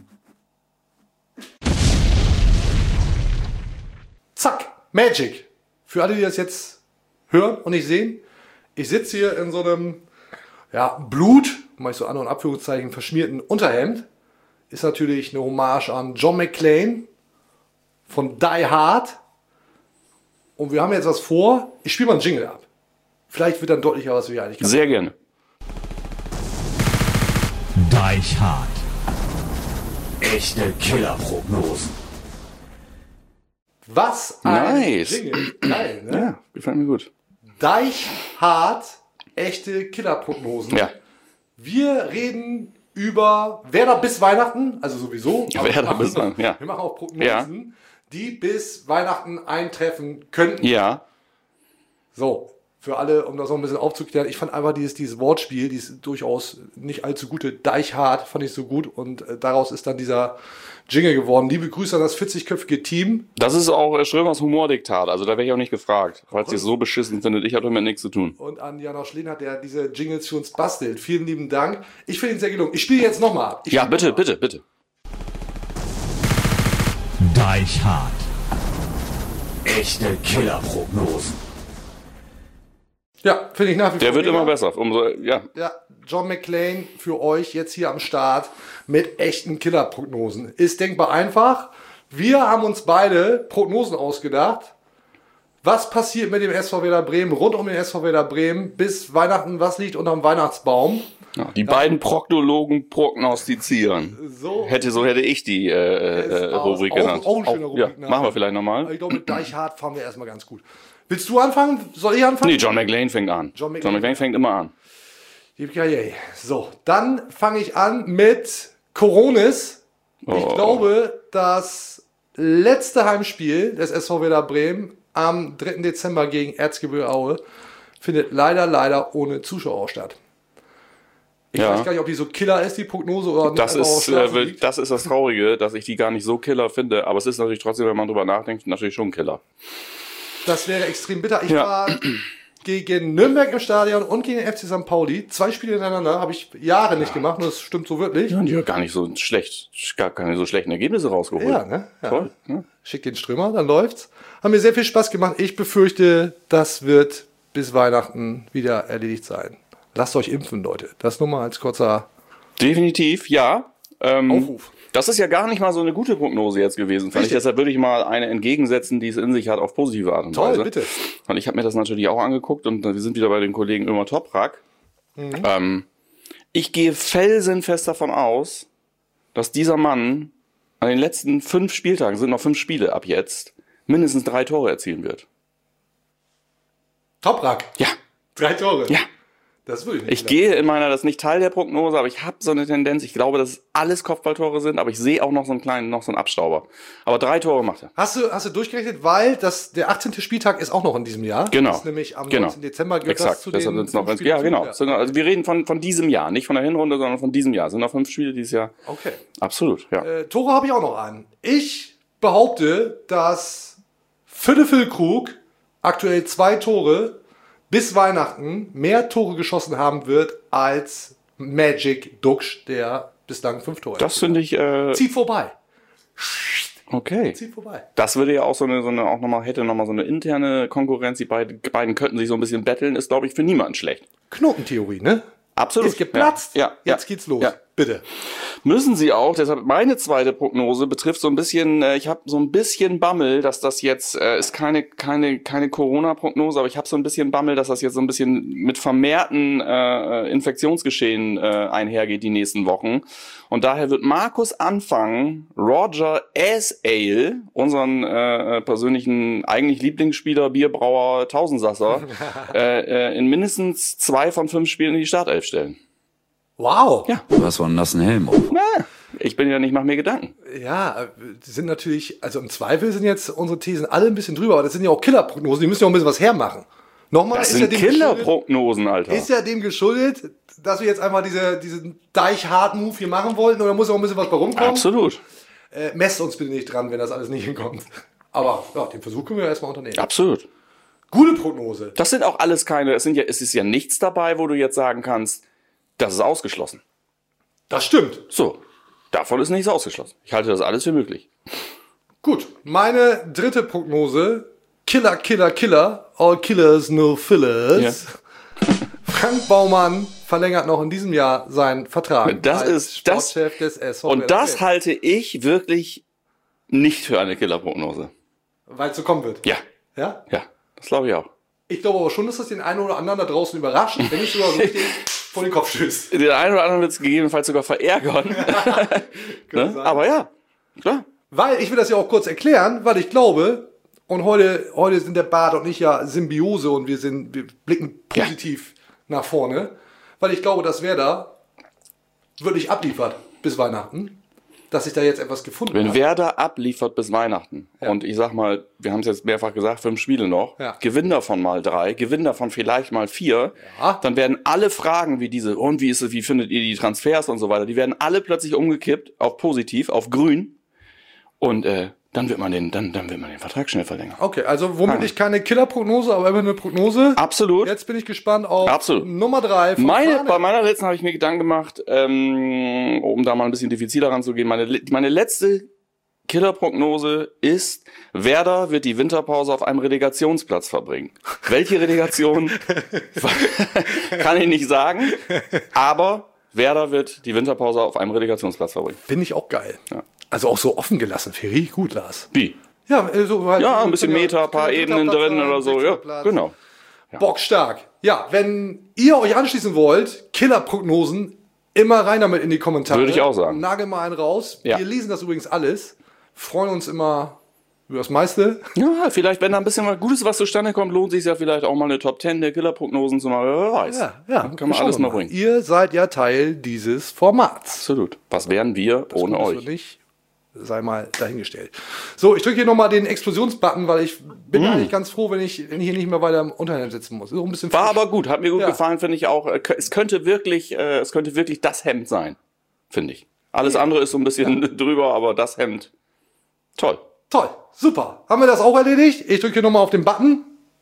Zack, Magic. Für alle, die das jetzt hören und nicht sehen, ich sitze hier in so einem Blut, mach ich so an- und Abführungszeichen, verschmierten Unterhemd. Ist natürlich eine Hommage an John McClane von Die Hard. Und wir haben jetzt was vor. Ich spiele mal einen Jingle ab. Vielleicht wird dann deutlicher, was wir hier eigentlich Sehr gerne. Deichhardt. Echte Killerprognosen. Was ein Nice. Jingle. Geil, ne? Ja, gefällt mir gut. Deichhardt, echte Killerprognosen. Ja. Wir reden über Werder bis Weihnachten, also sowieso. Ja, aber Werder wir machen- bis Weihnachten, ja. Wir machen auch Prognosen, die bis Weihnachten eintreffen könnten. Ja. So, für alle, um das noch ein bisschen aufzuklären, ich fand einfach dieses Wortspiel, dieses durchaus nicht allzu gute Deichhardt, fand ich so gut und daraus ist dann dieser Jingle geworden. Liebe Grüße an das 40-köpfige Team. Das ist auch Schrömers Humordiktat, also da wäre ich auch nicht gefragt. Falls ihr es so beschissen findet, ich habe damit nichts zu tun. Und an Janosch Lehnhardt, der diese Jingles für uns bastelt. Vielen lieben Dank. Ich finde ihn sehr gelungen. Ich spiele jetzt nochmal ab. Ja, bitte, bitte, bitte. Deichhardt. Echte Killerprognosen. Ja, finde ich nach wie vor. Der wird mega. immer besser. Ja. Ja, John McClane für euch jetzt hier am Start mit echten Killerprognosen. Ist denkbar einfach. Wir haben uns beide Prognosen ausgedacht. Was passiert mit dem SV Werder Bremen, rund um den SV Werder Bremen bis Weihnachten? Was liegt unterm Weihnachtsbaum? Ja, die beiden Proktologen prognostizieren. So Hätte ich die Rubrik genannt. Auch ein schöner Rubrik. Ja, machen wir vielleicht nochmal. Ich glaube, mit Deichhardt fahren wir erstmal ganz gut. Willst du anfangen? Soll ich anfangen? Nee, John McClane fängt an. John John McClane fängt immer an. Yippie-ki-yay. So, dann fange ich an mit Coronis. Ich Oh. glaube, das letzte Heimspiel des SV Werder Bremen am 3. Dezember gegen Erzgebirge Aue findet leider ohne Zuschauer statt. Ich Ja. weiß gar nicht, ob die so Killer ist, die Prognose, oder nicht. Das einfach auf ist, Schlafen liegt. das ist das Traurige, dass ich die gar nicht so Killer finde. Aber es ist natürlich trotzdem, wenn man drüber nachdenkt, natürlich schon ein Killer. Das wäre extrem bitter. Ich Ja. war gegen Nürnberg im Stadion und gegen den FC St. Pauli. 2 Spiele hintereinander, habe ich Jahre nicht gemacht und das stimmt so wirklich. Ja, und die hat gar nicht so schlecht, gar keine so schlechten Ergebnisse rausgeholt. Ja, ne? Ja. Toll. Ne? Schick den Strömer, dann läuft's. Haben mir sehr viel Spaß gemacht. Ich befürchte, das wird bis Weihnachten wieder erledigt sein. Lasst euch impfen, Leute. Das nur mal als kurzer Definitiv, ja. Aufruf. Das ist ja gar nicht mal so eine gute Prognose jetzt gewesen, fand ich. Richtig. Deshalb würde ich mal eine entgegensetzen, die es in sich hat, auf positive Art und Toll, Weise. bitte. Und ich habe mir das natürlich auch angeguckt und wir sind wieder bei den Kollegen Ömer Toprak. Ich gehe felsenfest davon aus, dass dieser Mann an den letzten 5 Spieltagen, sind noch 5 Spiele ab jetzt, mindestens 3 Tore erzielen wird. Toprak. Ja, 3 Tore. ja. Das würde ich nicht. Ich gehe in meiner, das ist nicht Teil der Prognose, aber ich habe so eine Tendenz, ich glaube, dass es alles Kopfballtore sind, aber ich sehe auch noch so einen kleinen, noch so einen Abstauber. Aber 3 Tore macht er. Hast du durchgerechnet, weil der 18. Spieltag ist auch noch in diesem Jahr. Genau. Das ist nämlich am Genau. 19. Dezember gehört das Exakt. zu Deshalb den sind's noch 5 ja, Spielen genau. zu. Also wir reden von diesem Jahr, nicht von der Hinrunde, sondern von diesem Jahr. Es sind noch 5 Spiele dieses Jahr. Okay. Absolut, ja. Tore habe ich auch noch an. Ich behaupte, dass Füllkrug aktuell 2 Tore bis Weihnachten mehr Tore geschossen haben wird als Magic Duxch, der bislang 5 Tore Das finde ich, zieht vorbei. okay. Zieht vorbei. Das würde ja auch so eine auch nochmal, hätte nochmal so eine interne Konkurrenz. Die beiden könnten sich so ein bisschen betteln, ist, glaube ich, für niemanden schlecht. Knotentheorie, ne? Absolut. Ist geplatzt. Ja, ja, Jetzt geht's los. Ja. Bitte. Müssen sie auch, deshalb meine zweite Prognose betrifft so ein bisschen, ich habe so ein bisschen Bammel, dass das jetzt, ist keine Corona-Prognose, aber ich habe so ein bisschen Bammel, dass das jetzt so ein bisschen mit vermehrten Infektionsgeschehen einhergeht die nächsten Wochen. Und daher wird Markus anfangen, Roger S. Ale, unseren persönlichen eigentlich Lieblingsspieler, Bierbrauer, Tausendsasser, in mindestens 2 von 5 Spielen in die Startelf stellen. Wow. Ja. Du hast so einen nassen Helm auf. Na, ich bin ja nicht, mach mir Gedanken. Ja, die sind natürlich, also im Zweifel sind jetzt unsere Thesen alle ein bisschen drüber, aber das sind ja auch Killerprognosen, die müssen ja auch ein bisschen was hermachen. Nochmal, Das ist sind ja dem Killerprognosen, Alter. ist ja dem geschuldet, dass wir jetzt einfach diesen Deich-Hard-Move hier machen wollten und da muss ja auch ein bisschen was bei rumkommen. Absolut. Messt uns bitte nicht dran, wenn das alles nicht hinkommt. Aber ja, den Versuch können wir ja erstmal unternehmen. Absolut. Gute Prognose. Das sind auch alles keine, es ist ja nichts dabei, wo du jetzt sagen kannst, das ist ausgeschlossen. Das stimmt. So, davon ist nichts ausgeschlossen. Ich halte das alles für möglich. Gut, meine dritte Prognose. Killer, Killer, Killer. All Killers, no Fillers. Ja. Frank Baumann verlängert noch in diesem Jahr seinen Vertrag Das als ist das, Sportchef des SV. und das Werder halte ich wirklich nicht für eine Killerprognose. Bremen. Weil es so kommen wird. Ja, Ja? ja, das glaube ich auch. Ich glaube aber schon, dass das den einen oder anderen da draußen überrascht, wenn nicht sogar so richtig vor den Kopf stößt. Den einen oder anderen wird es gegebenenfalls sogar verärgern. Ne? sein. Aber ja, klar. Weil, ich will das ja auch kurz erklären, weil ich glaube, und heute sind der Bart und ich ja Symbiose und wir blicken positiv nach vorne, weil ich glaube, dass Werder wirklich abliefert bis Weihnachten, dass sich da jetzt etwas gefunden Wenn hat. Werder abliefert bis Weihnachten, Ja. und ich sag mal, wir haben es jetzt mehrfach gesagt, 5 Spiele noch, Ja. gewinn davon mal 3, gewinn davon vielleicht mal 4, Ja. dann werden alle Fragen wie diese, und wie findet ihr die Transfers und so weiter, die werden alle plötzlich umgekippt auf positiv, auf grün, und dann wird man den Vertrag schnell verlängern. Okay, also womit ich keine Killerprognose, aber immer eine Prognose. Absolut. Jetzt bin ich gespannt auf Absolut. Nummer 3 von Bei Fane. meiner letzten habe ich mir Gedanken gemacht, um da mal ein bisschen diffiziler ranzugehen. Meine letzte Killerprognose ist, Werder wird die Winterpause auf einem Relegationsplatz verbringen. Welche Relegation? Kann ich nicht sagen. Aber Werder wird die Winterpause auf einem Relegationsplatz verbringen. Finde ich auch geil. Ja. Also auch so offen gelassen. Finde ich gut, Lars. Wie? Ja, so halt Ja, ein bisschen Meter, ein paar dritter Ebenen Platz drin sein, oder so. sechster Ja, Platz. genau. Bockstark. Ja, wenn ihr euch anschließen wollt, Killerprognosen, immer rein damit in die Kommentare. Würde ich auch sagen. Nagel mal einen raus. Ja. Wir lesen das übrigens alles. Freuen uns immer über das meiste. Ja, vielleicht, wenn da ein bisschen was Gutes was zustande kommt, lohnt sich ja vielleicht auch mal eine Top 10 der Killerprognosen zu machen. Wer weiß. Ja, Kann man schauen alles wir mal bringen. Ihr seid ja Teil dieses Formats. Absolut. Was wären wir ohne Gut ist euch? oder nicht, sei mal dahingestellt. So, ich drücke hier nochmal den Explosionsbutton, weil ich bin eigentlich ganz froh, wenn ich hier nicht mehr weiter im Unterhemd sitzen muss. Ist auch ein bisschen War frisch. aber gut, hat mir gut Ja. gefallen, finde ich auch. Es könnte wirklich das Hemd sein, finde ich. Alles andere ist so ein bisschen drüber, aber das Hemd, toll. Toll, super. Haben wir das auch erledigt? Ich drücke hier nochmal auf den Button.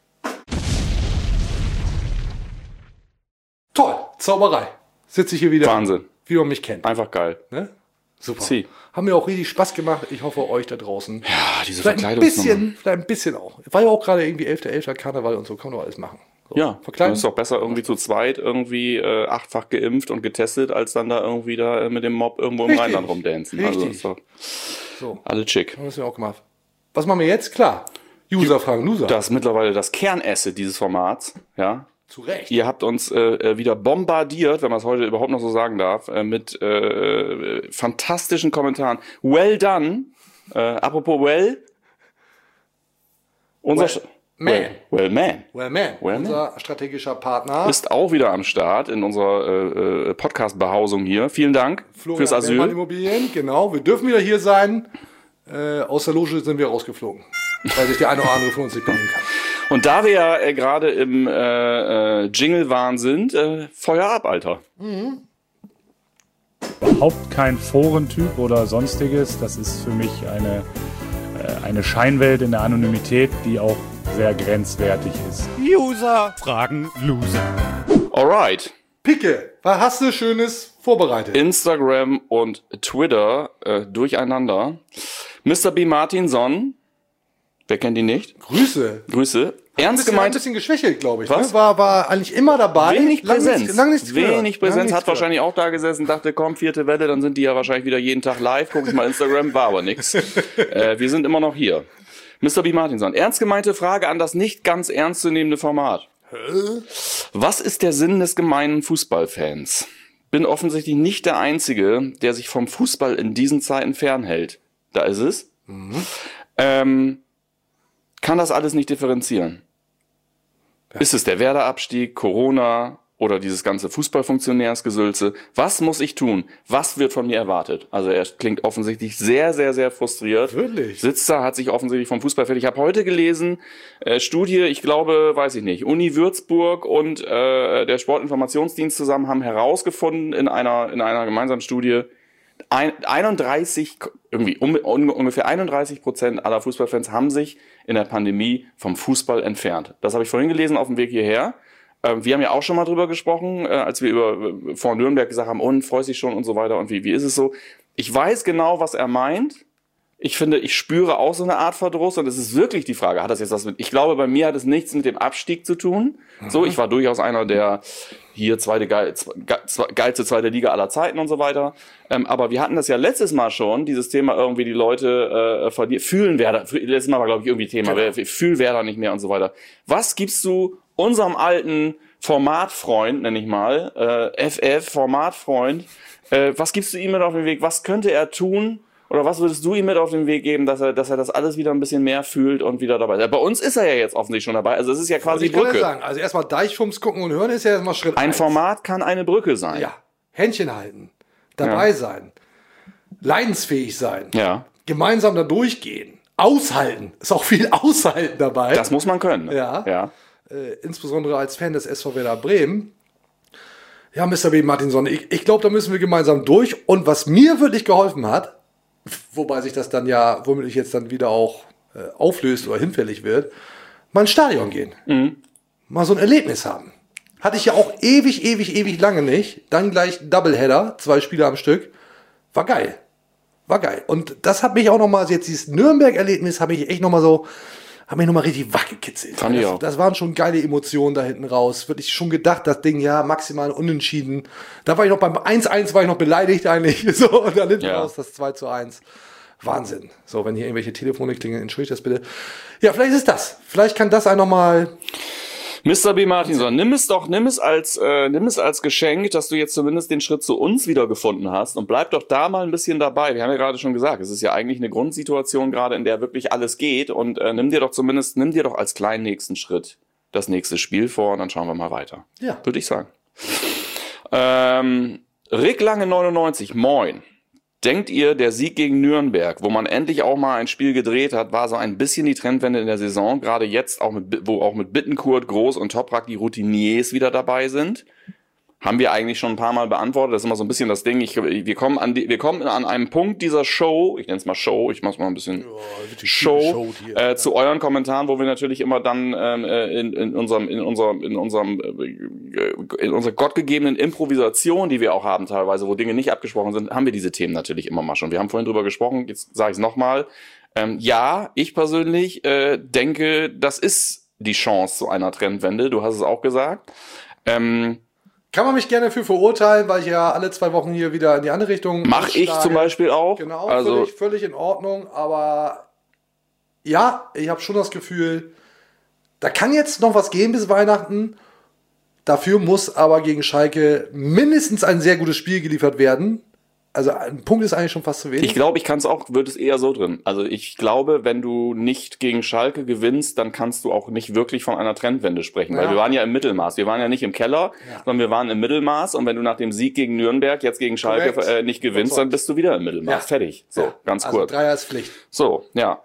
Toll, Zauberei. Sitze ich hier wieder. Wahnsinn. Wie man mich kennt. Einfach geil. Ne? Super. Sie. Haben mir auch richtig Spaß gemacht. Ich hoffe, euch da draußen. Ja, diese Vielleicht ein bisschen auch. War ja auch gerade irgendwie 11.11. Karneval und so. Kann man doch alles machen. So. Ja, Verkleiden. ist doch besser irgendwie zu zweit irgendwie 8-fach geimpft und getestet, als dann da irgendwie da mit dem Mob irgendwo im Richtig. Rheinland rumdancen. Richtig. Also ist doch So, alle chick. haben wir auch gemacht. Was machen wir jetzt? Klar. User fragen User. Das ist mittlerweile das Kernasset dieses Formats, ja. Zu Recht. Ihr habt uns wieder bombardiert, wenn man es heute überhaupt noch so sagen darf, mit fantastischen Kommentaren. Well done. Apropos well. Well, man. Well, man. Well, Unser strategischer Partner. Ist auch wieder am Start in unserer Podcast-Behausung hier. Vielen Dank fürs Bellmann Asyl. Immobilien, genau. Wir dürfen wieder hier sein. Aus der Loge sind wir rausgeflogen. Weil sich der eine oder andere von uns nicht bedienen kann. Und da wir ja gerade im Jingle-Wahn sind, Feuer ab, Alter. Überhaupt kein Forentyp oder sonstiges. Das ist für mich eine Scheinwelt in der Anonymität, die auch sehr grenzwertig ist. User fragen Loser. Alright. Picke, was hast du Schönes vorbereitet? Instagram und Twitter durcheinander. Mr. B. Martinson, wer kennt ihn nicht? Grüße. Grüße. Ernst Ein gemeint, bisschen geschwächelt, glaube ich. Was? Ne? War eigentlich immer dabei. wenig Präsenz. Lang nichts gehört. Wenig Präsenz, Lang nichts hat wahrscheinlich auch da gesessen, dachte, komm, 4. Welle, dann sind die ja wahrscheinlich wieder jeden Tag live. Guck ich mal Instagram, war aber nix. Wir sind immer noch hier. Mr. B. Martinson, ernst gemeinte Frage an das nicht ganz ernstzunehmende Format. Was ist der Sinn des gemeinen Fußballfans? Bin offensichtlich nicht der Einzige, der sich vom Fußball in diesen Zeiten fernhält. Da ist es. Kann das alles nicht differenzieren? Ist es der Werder-Abstieg, Corona, oder dieses ganze Fußballfunktionärsgesülze. Was muss ich tun? Was wird von mir erwartet? Also er klingt offensichtlich sehr, sehr, sehr frustriert. Wirklich? Sitzt da, hat sich offensichtlich vom Fußball fertig. Ich habe heute gelesen, Studie, ich glaube, weiß ich nicht, Uni Würzburg und der Sportinformationsdienst zusammen haben herausgefunden in einer gemeinsamen Studie, ungefähr 31% aller Fußballfans haben sich in der Pandemie vom Fußball entfernt. Das habe ich vorhin gelesen auf dem Weg hierher. Wir haben ja auch schon mal drüber gesprochen, als wir über vor Nürnberg gesagt haben, und freust dich schon und so weiter und wie ist es so. Ich weiß genau, was er meint. Ich finde, ich spüre auch so eine Art Verdruss und es ist wirklich die Frage, hat das jetzt was mit, ich glaube, bei mir hat es nichts mit dem Abstieg zu tun. So, ich war durchaus einer der hier geilste zweite Liga aller Zeiten und so weiter. Aber wir hatten das ja letztes Mal schon, dieses Thema irgendwie die Leute fühlen Werder, letztes Mal war glaube ich irgendwie Thema, fühlen Werder nicht mehr und so weiter. Was gibst du unserem alten Formatfreund, nenne ich mal, FF-Formatfreund, was gibst du ihm mit auf den Weg? Was könnte er tun? Oder was würdest du ihm mit auf den Weg geben, dass er das alles wieder ein bisschen mehr fühlt und wieder dabei ist? Bei uns ist er ja jetzt offensichtlich schon dabei. Also es ist ja quasi die Brücke. Sagen, also erstmal Deichfumms gucken und hören ist ja erstmal Schritt 1. Ein Format kann eine Brücke sein. Ja. Händchen halten. Dabei sein. Leidensfähig sein. Ja. Gemeinsam da durchgehen. Aushalten. Ist auch viel Aushalten dabei. Das muss man können. Ja. Insbesondere als Fan des SV Werder Bremen. Ja, Mr. B. Martinson, ich glaube, da müssen wir gemeinsam durch. Und was mir wirklich geholfen hat, wobei sich das dann ja womöglich jetzt dann wieder auch auflöst oder hinfällig wird, mal ins Stadion gehen. Mal so ein Erlebnis haben. Hatte ich ja auch ewig lange nicht. Dann gleich Doubleheader, 2 Spiele am Stück. War geil. Und das hat mich auch nochmal, jetzt dieses Nürnberg-Erlebnis, hat mich nochmal richtig wachgekitzelt. Fand ich auch. Das waren schon geile Emotionen da hinten raus. Wirklich schon gedacht, das Ding, ja, maximal unentschieden. Da war ich noch beim 1-1 war ich noch beleidigt eigentlich. So, und dann hinten raus das 2-1. Wahnsinn. So, wenn hier irgendwelche Telefone klingeln, entschuldigt das bitte. Ja, vielleicht ist das. Vielleicht kann das auch nochmal... Mr. B. Martinson, nimm es als Geschenk, dass du jetzt zumindest den Schritt zu uns wieder gefunden hast und bleib doch da mal ein bisschen dabei. Wir haben ja gerade schon gesagt, es ist ja eigentlich eine Grundsituation gerade, in der wirklich alles geht und nimm dir doch als kleinen nächsten Schritt das nächste Spiel vor und dann schauen wir mal weiter. Ja. Würde ich sagen. Rick Lange 99, moin. Denkt ihr, der Sieg gegen Nürnberg, wo man endlich auch mal ein Spiel gedreht hat, war so ein bisschen die Trendwende in der Saison, gerade jetzt, wo auch mit Bittencourt, Groß und Toprak die Routiniers wieder dabei sind? Haben wir eigentlich schon ein paar Mal beantwortet. Das ist immer so ein bisschen das Ding. Wir kommen an einem Punkt dieser Show, ich nenne es mal Show, ich mach's mal ein bisschen Show, zu euren Kommentaren, wo wir natürlich immer dann in unserer gottgegebenen Improvisation, die wir auch haben teilweise, wo Dinge nicht abgesprochen sind, haben wir diese Themen natürlich immer mal schon. Wir haben vorhin drüber gesprochen, jetzt sage ich es nochmal. Ja, ich persönlich denke, das ist die Chance zu einer Trendwende. Du hast es auch gesagt. Kann man mich gerne für verurteilen, weil ich ja alle 2 Wochen hier wieder in die andere Richtung mache ich zum Beispiel auch. Genau, also völlig in Ordnung. Aber ja, ich habe schon das Gefühl, da kann jetzt noch was gehen bis Weihnachten. Dafür muss aber gegen Schalke mindestens ein sehr gutes Spiel geliefert werden. Also ein Punkt ist eigentlich schon fast zu wenig. Ich glaube, wird es eher so drin. Also ich glaube, wenn du nicht gegen Schalke gewinnst, dann kannst du auch nicht wirklich von einer Trendwende sprechen. Weil wir waren ja im Mittelmaß. Wir waren ja nicht im Keller, sondern wir waren im Mittelmaß. Und wenn du nach dem Sieg gegen Nürnberg jetzt gegen Schalke nicht gewinnst, dann bist du wieder im Mittelmaß. Ja. Fertig. So, ganz also kurz. Dreier ist Pflicht. So, ja.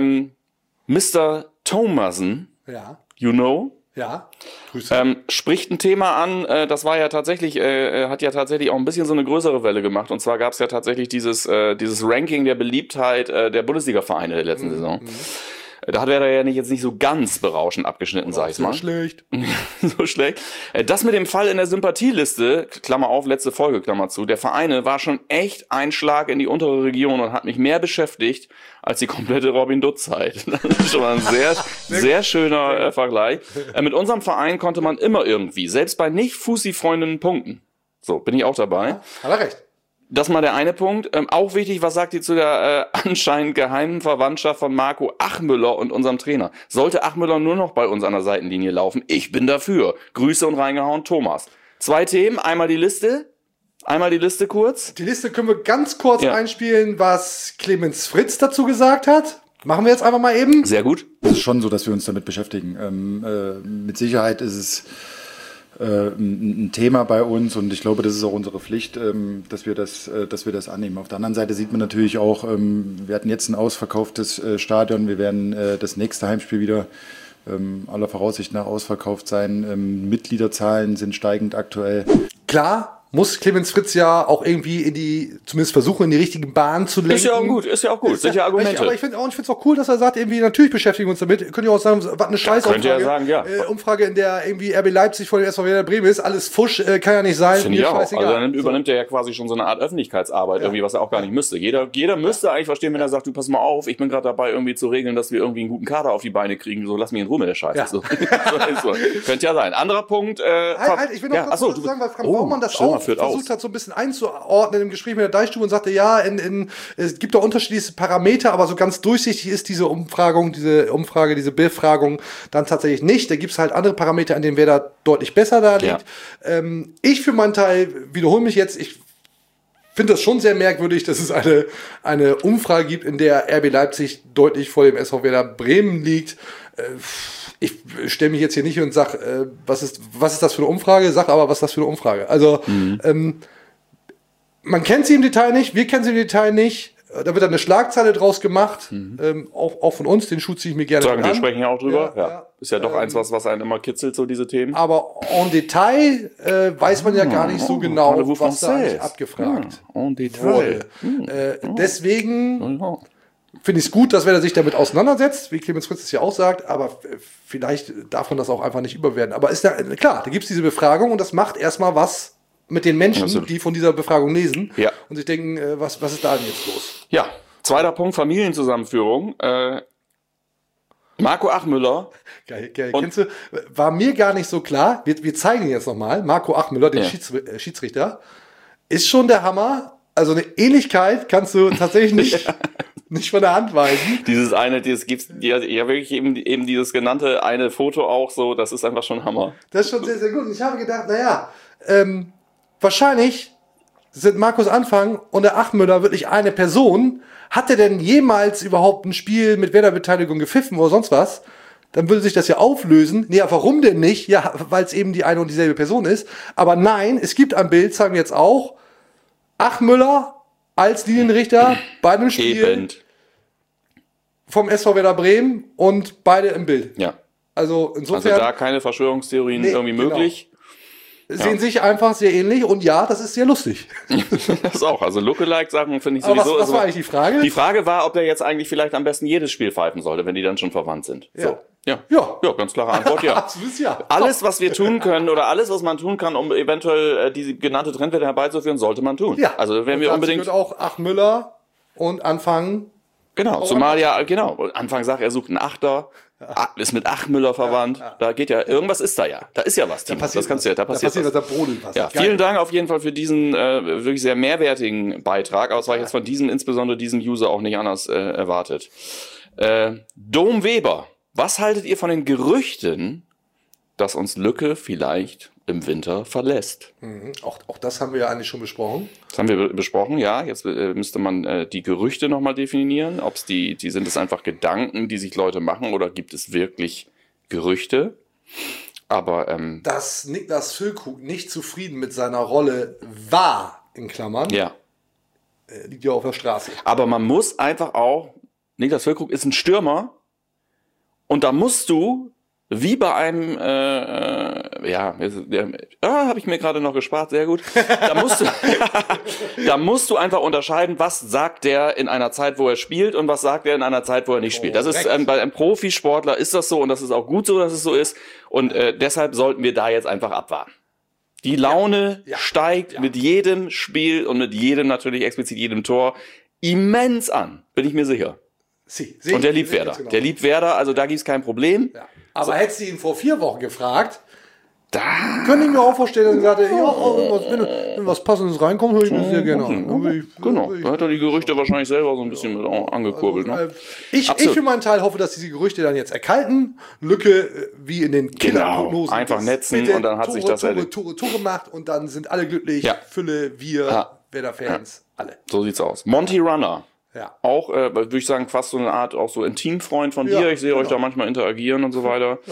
Mr. Thomasen, you know? Ja, Grüße. Spricht ein Thema an, das war ja tatsächlich, hat ja tatsächlich auch ein bisschen so eine größere Welle gemacht. Und zwar gab es ja tatsächlich dieses Ranking der Beliebtheit der Bundesliga-Vereine der letzten Saison. Da hat er ja jetzt nicht so ganz berauschend abgeschnitten, sag ich mal. So schlecht. So schlecht. Das mit dem Fall in der Sympathieliste, Klammer auf, letzte Folge, Klammer zu, der Vereine war schon echt ein Schlag in die untere Region und hat mich mehr beschäftigt als die komplette Robin Dutt-Zeit. Das ist schon mal ein sehr schöner Vergleich. Mit unserem Verein konnte man immer irgendwie, selbst bei nicht Fussi-Freundinnen punkten. So, bin ich auch dabei. Ja, hat er recht. Das mal der eine Punkt. Auch wichtig, was sagt ihr zu der anscheinend geheimen Verwandtschaft von Marco Achmüller und unserem Trainer? Sollte Achmüller nur noch bei uns an der Seitenlinie laufen? Ich bin dafür. Grüße und reingehauen, Thomas. 2 Themen, einmal die Liste kurz. Die Liste können wir ganz kurz einspielen, was Clemens Fritz dazu gesagt hat. Machen wir jetzt einfach mal eben. Sehr gut. Es ist schon so, dass wir uns damit beschäftigen. Mit Sicherheit ist es ein Thema bei uns und ich glaube, das ist auch unsere Pflicht, dass wir das annehmen. Auf der anderen Seite sieht man natürlich auch, wir hatten jetzt ein ausverkauftes Stadion, wir werden das nächste Heimspiel wieder aller Voraussicht nach ausverkauft sein. Mitgliederzahlen sind steigend aktuell. Klar, muss Clemens Fritz ja auch irgendwie zumindest versuchen, in die richtigen Bahnen zu lenken. Ist ja auch gut, sicher Argumente. Aber ich finde es auch cool, dass er sagt, irgendwie, natürlich beschäftigen wir uns damit. Könnt ihr auch sagen, was eine Scheißumfrage. Könnt ihr ja sagen, ja. Umfrage, in der irgendwie RB Leipzig vor dem SV Werder Bremen ist, alles Fusch, kann ja nicht sein. Finde ich auch. Also dann übernimmt er ja quasi schon so eine Art Öffentlichkeitsarbeit, irgendwie, was er auch gar nicht müsste. Jeder müsste eigentlich verstehen, wenn er sagt, du pass mal auf, ich bin gerade dabei, irgendwie zu regeln, dass wir irgendwie einen guten Kader auf die Beine kriegen, so lass mich in Ruhe mit der Scheiße. Ja. So. Könnte ja sein. Anderer Punkt. Ich will noch kurz was sagen, weil Frank Baumann das auch versucht hat, so ein bisschen einzuordnen im Gespräch mit der Deichstube und sagte, ja, es gibt doch unterschiedliche Parameter, aber so ganz durchsichtig ist diese Befragung dann tatsächlich nicht. Da gibt es halt andere Parameter, an denen Werder deutlich besser da liegt. Ja. Ich für meinen Teil wiederhole mich jetzt, ich finde das schon sehr merkwürdig, dass es eine Umfrage gibt, in der RB Leipzig deutlich vor dem SV Werder Bremen liegt. Ich stelle mich jetzt hier nicht und sage, was ist das für eine Umfrage? Sag aber, was ist das für eine Umfrage? Also, man kennt sie im Detail nicht, wir kennen sie im Detail nicht. Da wird dann eine Schlagzeile draus gemacht, auch von uns, den Schuh ziehe ich mir gerne an. Wir sprechen ja auch drüber. Ja. Ist ja doch eins, was einen immer kitzelt, so diese Themen. Aber en Detail weiß man ja gar nicht so genau, was da eigentlich abgefragt en Detail. Deswegen finde ich es gut, dass Werder sich damit auseinandersetzt, wie Clemens Fritz es ja auch sagt, aber vielleicht darf man das auch einfach nicht überwerten. Aber ist ja klar, da gibt es diese Befragung und das macht erstmal was mit den Menschen, die von dieser Befragung lesen und sich denken, was ist da denn jetzt los? Ja, zweiter Punkt, Familienzusammenführung. Marco Achmüller. Geil. Kennst du, war mir gar nicht so klar, wir zeigen ihn jetzt nochmal, Marco Achmüller, den Schiedsrichter, ist schon der Hammer. Also eine Ähnlichkeit kannst du tatsächlich nicht von der Hand weisen. Dieses gibt's ja wirklich eben dieses genannte eine Foto auch so, das ist einfach schon Hammer. Das ist schon sehr, sehr gut. Und ich habe gedacht, wahrscheinlich sind Markus Anfang und der Achmüller wirklich eine Person. Hat er denn jemals überhaupt ein Spiel mit Werder-Beteiligung gepfiffen oder sonst was? Dann würde sich das ja auflösen. Nee, ja, warum denn nicht? Ja, weil es eben die eine und dieselbe Person ist. Aber nein, es gibt ein Bild, sagen wir jetzt auch, Achmüller als Linienrichter bei einem Spiel vom SV Werder Bremen und beide im Bild. Ja. Also insofern. Also da keine Verschwörungstheorien irgendwie möglich. Sehen sich einfach sehr ähnlich und ja, das ist sehr lustig. Das auch. Also Lookalike-Sachen finde ich aber sowieso. Was war eigentlich die Frage? Die Frage war, ob er jetzt eigentlich vielleicht am besten jedes Spiel pfeifen sollte, wenn die dann schon verwandt sind. Ja. So. Ja, ganz klare Antwort, ja. Absolut ja. Alles, was wir tun können oder alles, was man tun kann, um eventuell diese genannte Trendwende herbeizuführen, sollte man tun. Ja. Also wenn wir unbedingt auch Achmüller und Anfang. Genau, zumal Anfang sagt, er sucht einen Achter. Ist mit Achmüller verwandt. Da geht ja, irgendwas ist da ja. Da ist ja was, Timo. Da passiert was. Da brodelt was. Ja, vielen Dank auf jeden Fall für diesen wirklich sehr mehrwertigen Beitrag. Aber das war jetzt von insbesondere diesem User auch nicht anders erwartet. Dom Weber, was haltet ihr von den Gerüchten, dass uns Lücke vielleicht im Winter verlässt? Auch das haben wir ja eigentlich schon besprochen. Das haben wir besprochen, ja. Jetzt müsste man die Gerüchte nochmal definieren. Ob es sind es einfach Gedanken, die sich Leute machen, oder gibt es wirklich Gerüchte? Aber dass Niklas Füllkrug nicht zufrieden mit seiner Rolle war, in Klammern, liegt ja auf der Straße. Aber man muss einfach auch, Niklas Füllkrug ist ein Stürmer und da musst du wie bei einem, habe ich mir gerade noch gespart, sehr gut. Da musst du einfach unterscheiden, was sagt der in einer Zeit, wo er spielt, und was sagt er in einer Zeit, wo er nicht spielt. Das ist bei einem Profisportler ist das so, und das ist auch gut so, dass es so ist. Und deshalb sollten wir da jetzt einfach abwarten. Die Laune steigt mit jedem Spiel und mit jedem, natürlich explizit jedem Tor, immens an, bin ich mir sicher. Und der liebt Werder. Der liebt Werder, also da gibt's kein Problem. Ja. Aber hättest du ihn vor 4 Wochen gefragt, könnte ich mir auch vorstellen, dass er gesagt hätte, wenn was Passendes reinkommt, höre ich mir sehr gerne an. Genau, da hat er die Gerüchte wahrscheinlich selber so ein bisschen mit angekurbelt. Also, ich für meinen Teil hoffe, dass diese Gerüchte dann jetzt erkalten. Lücke wie in den Killerprognosen. Einfach netzen und dann hat sich das erledigt. Tore macht und dann sind alle glücklich. Ja. Fülle, wir, Werder-Fans, alle. So sieht's aus. Monty Runner. Ja. Auch, würde ich sagen, fast so eine Art, auch so Intimfreund von dir. Ich sehe euch da manchmal interagieren und so weiter.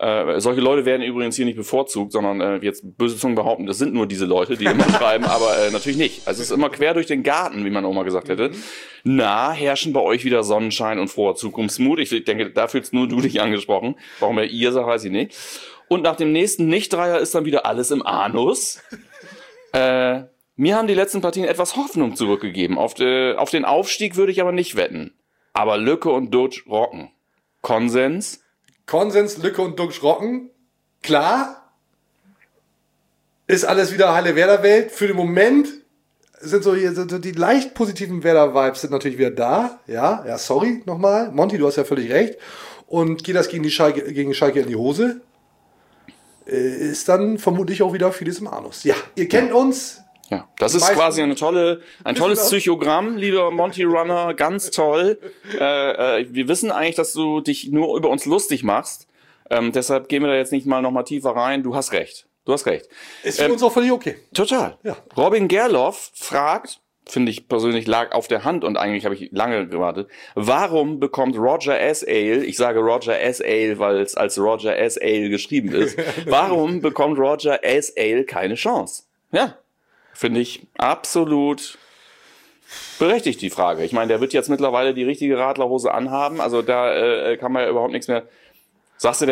Solche Leute werden übrigens hier nicht bevorzugt, sondern jetzt böse Zungen behaupten, das sind nur diese Leute, die immer schreiben, aber natürlich nicht. Also es ist immer quer durch den Garten, wie man auch mal gesagt hätte. Na, herrschen bei euch wieder Sonnenschein und froher Zukunftsmut? Ich denke, da fühlst nur du dich angesprochen. Warum er ihr sagt, weiß ich nicht. Und nach dem nächsten Nicht-Dreier ist dann wieder alles im Anus. Mir haben die letzten Partien etwas Hoffnung zurückgegeben. Auf den Aufstieg würde ich aber nicht wetten. Aber Lücke und Dutsch rocken. Konsens? Konsens, Lücke und Dutsch rocken. Klar. Ist alles wieder heile Werder-Welt. Für den Moment sind so die leicht positiven Werder-Vibes sind natürlich wieder da. Ja, sorry nochmal. Monty, du hast ja völlig recht. Und geht das gegen Schalke in die Hose, ist dann vermutlich auch wieder vieles im Anus. Ja, ihr kennt uns. Ja, das ist quasi ein tolles Psychogramm, lieber Monty Runner, ganz toll. Wir wissen eigentlich, dass du dich nur über uns lustig machst. Deshalb gehen wir da jetzt nicht mal noch mal tiefer rein. Du hast recht. Ist für uns auch völlig okay. Total. Ja. Robin Gerloff fragt, finde ich persönlich, lag auf der Hand und eigentlich habe ich lange gewartet, warum bekommt Roger S. Ale, ich sage Roger S. Ale, weil es als Roger S. Ale geschrieben ist, warum bekommt Roger S. Ale keine Chance? Ja. Finde ich absolut berechtigt, die Frage. Ich meine, der wird jetzt mittlerweile die richtige Radlerhose anhaben. Also da kann man ja überhaupt nichts mehr. Sagst du,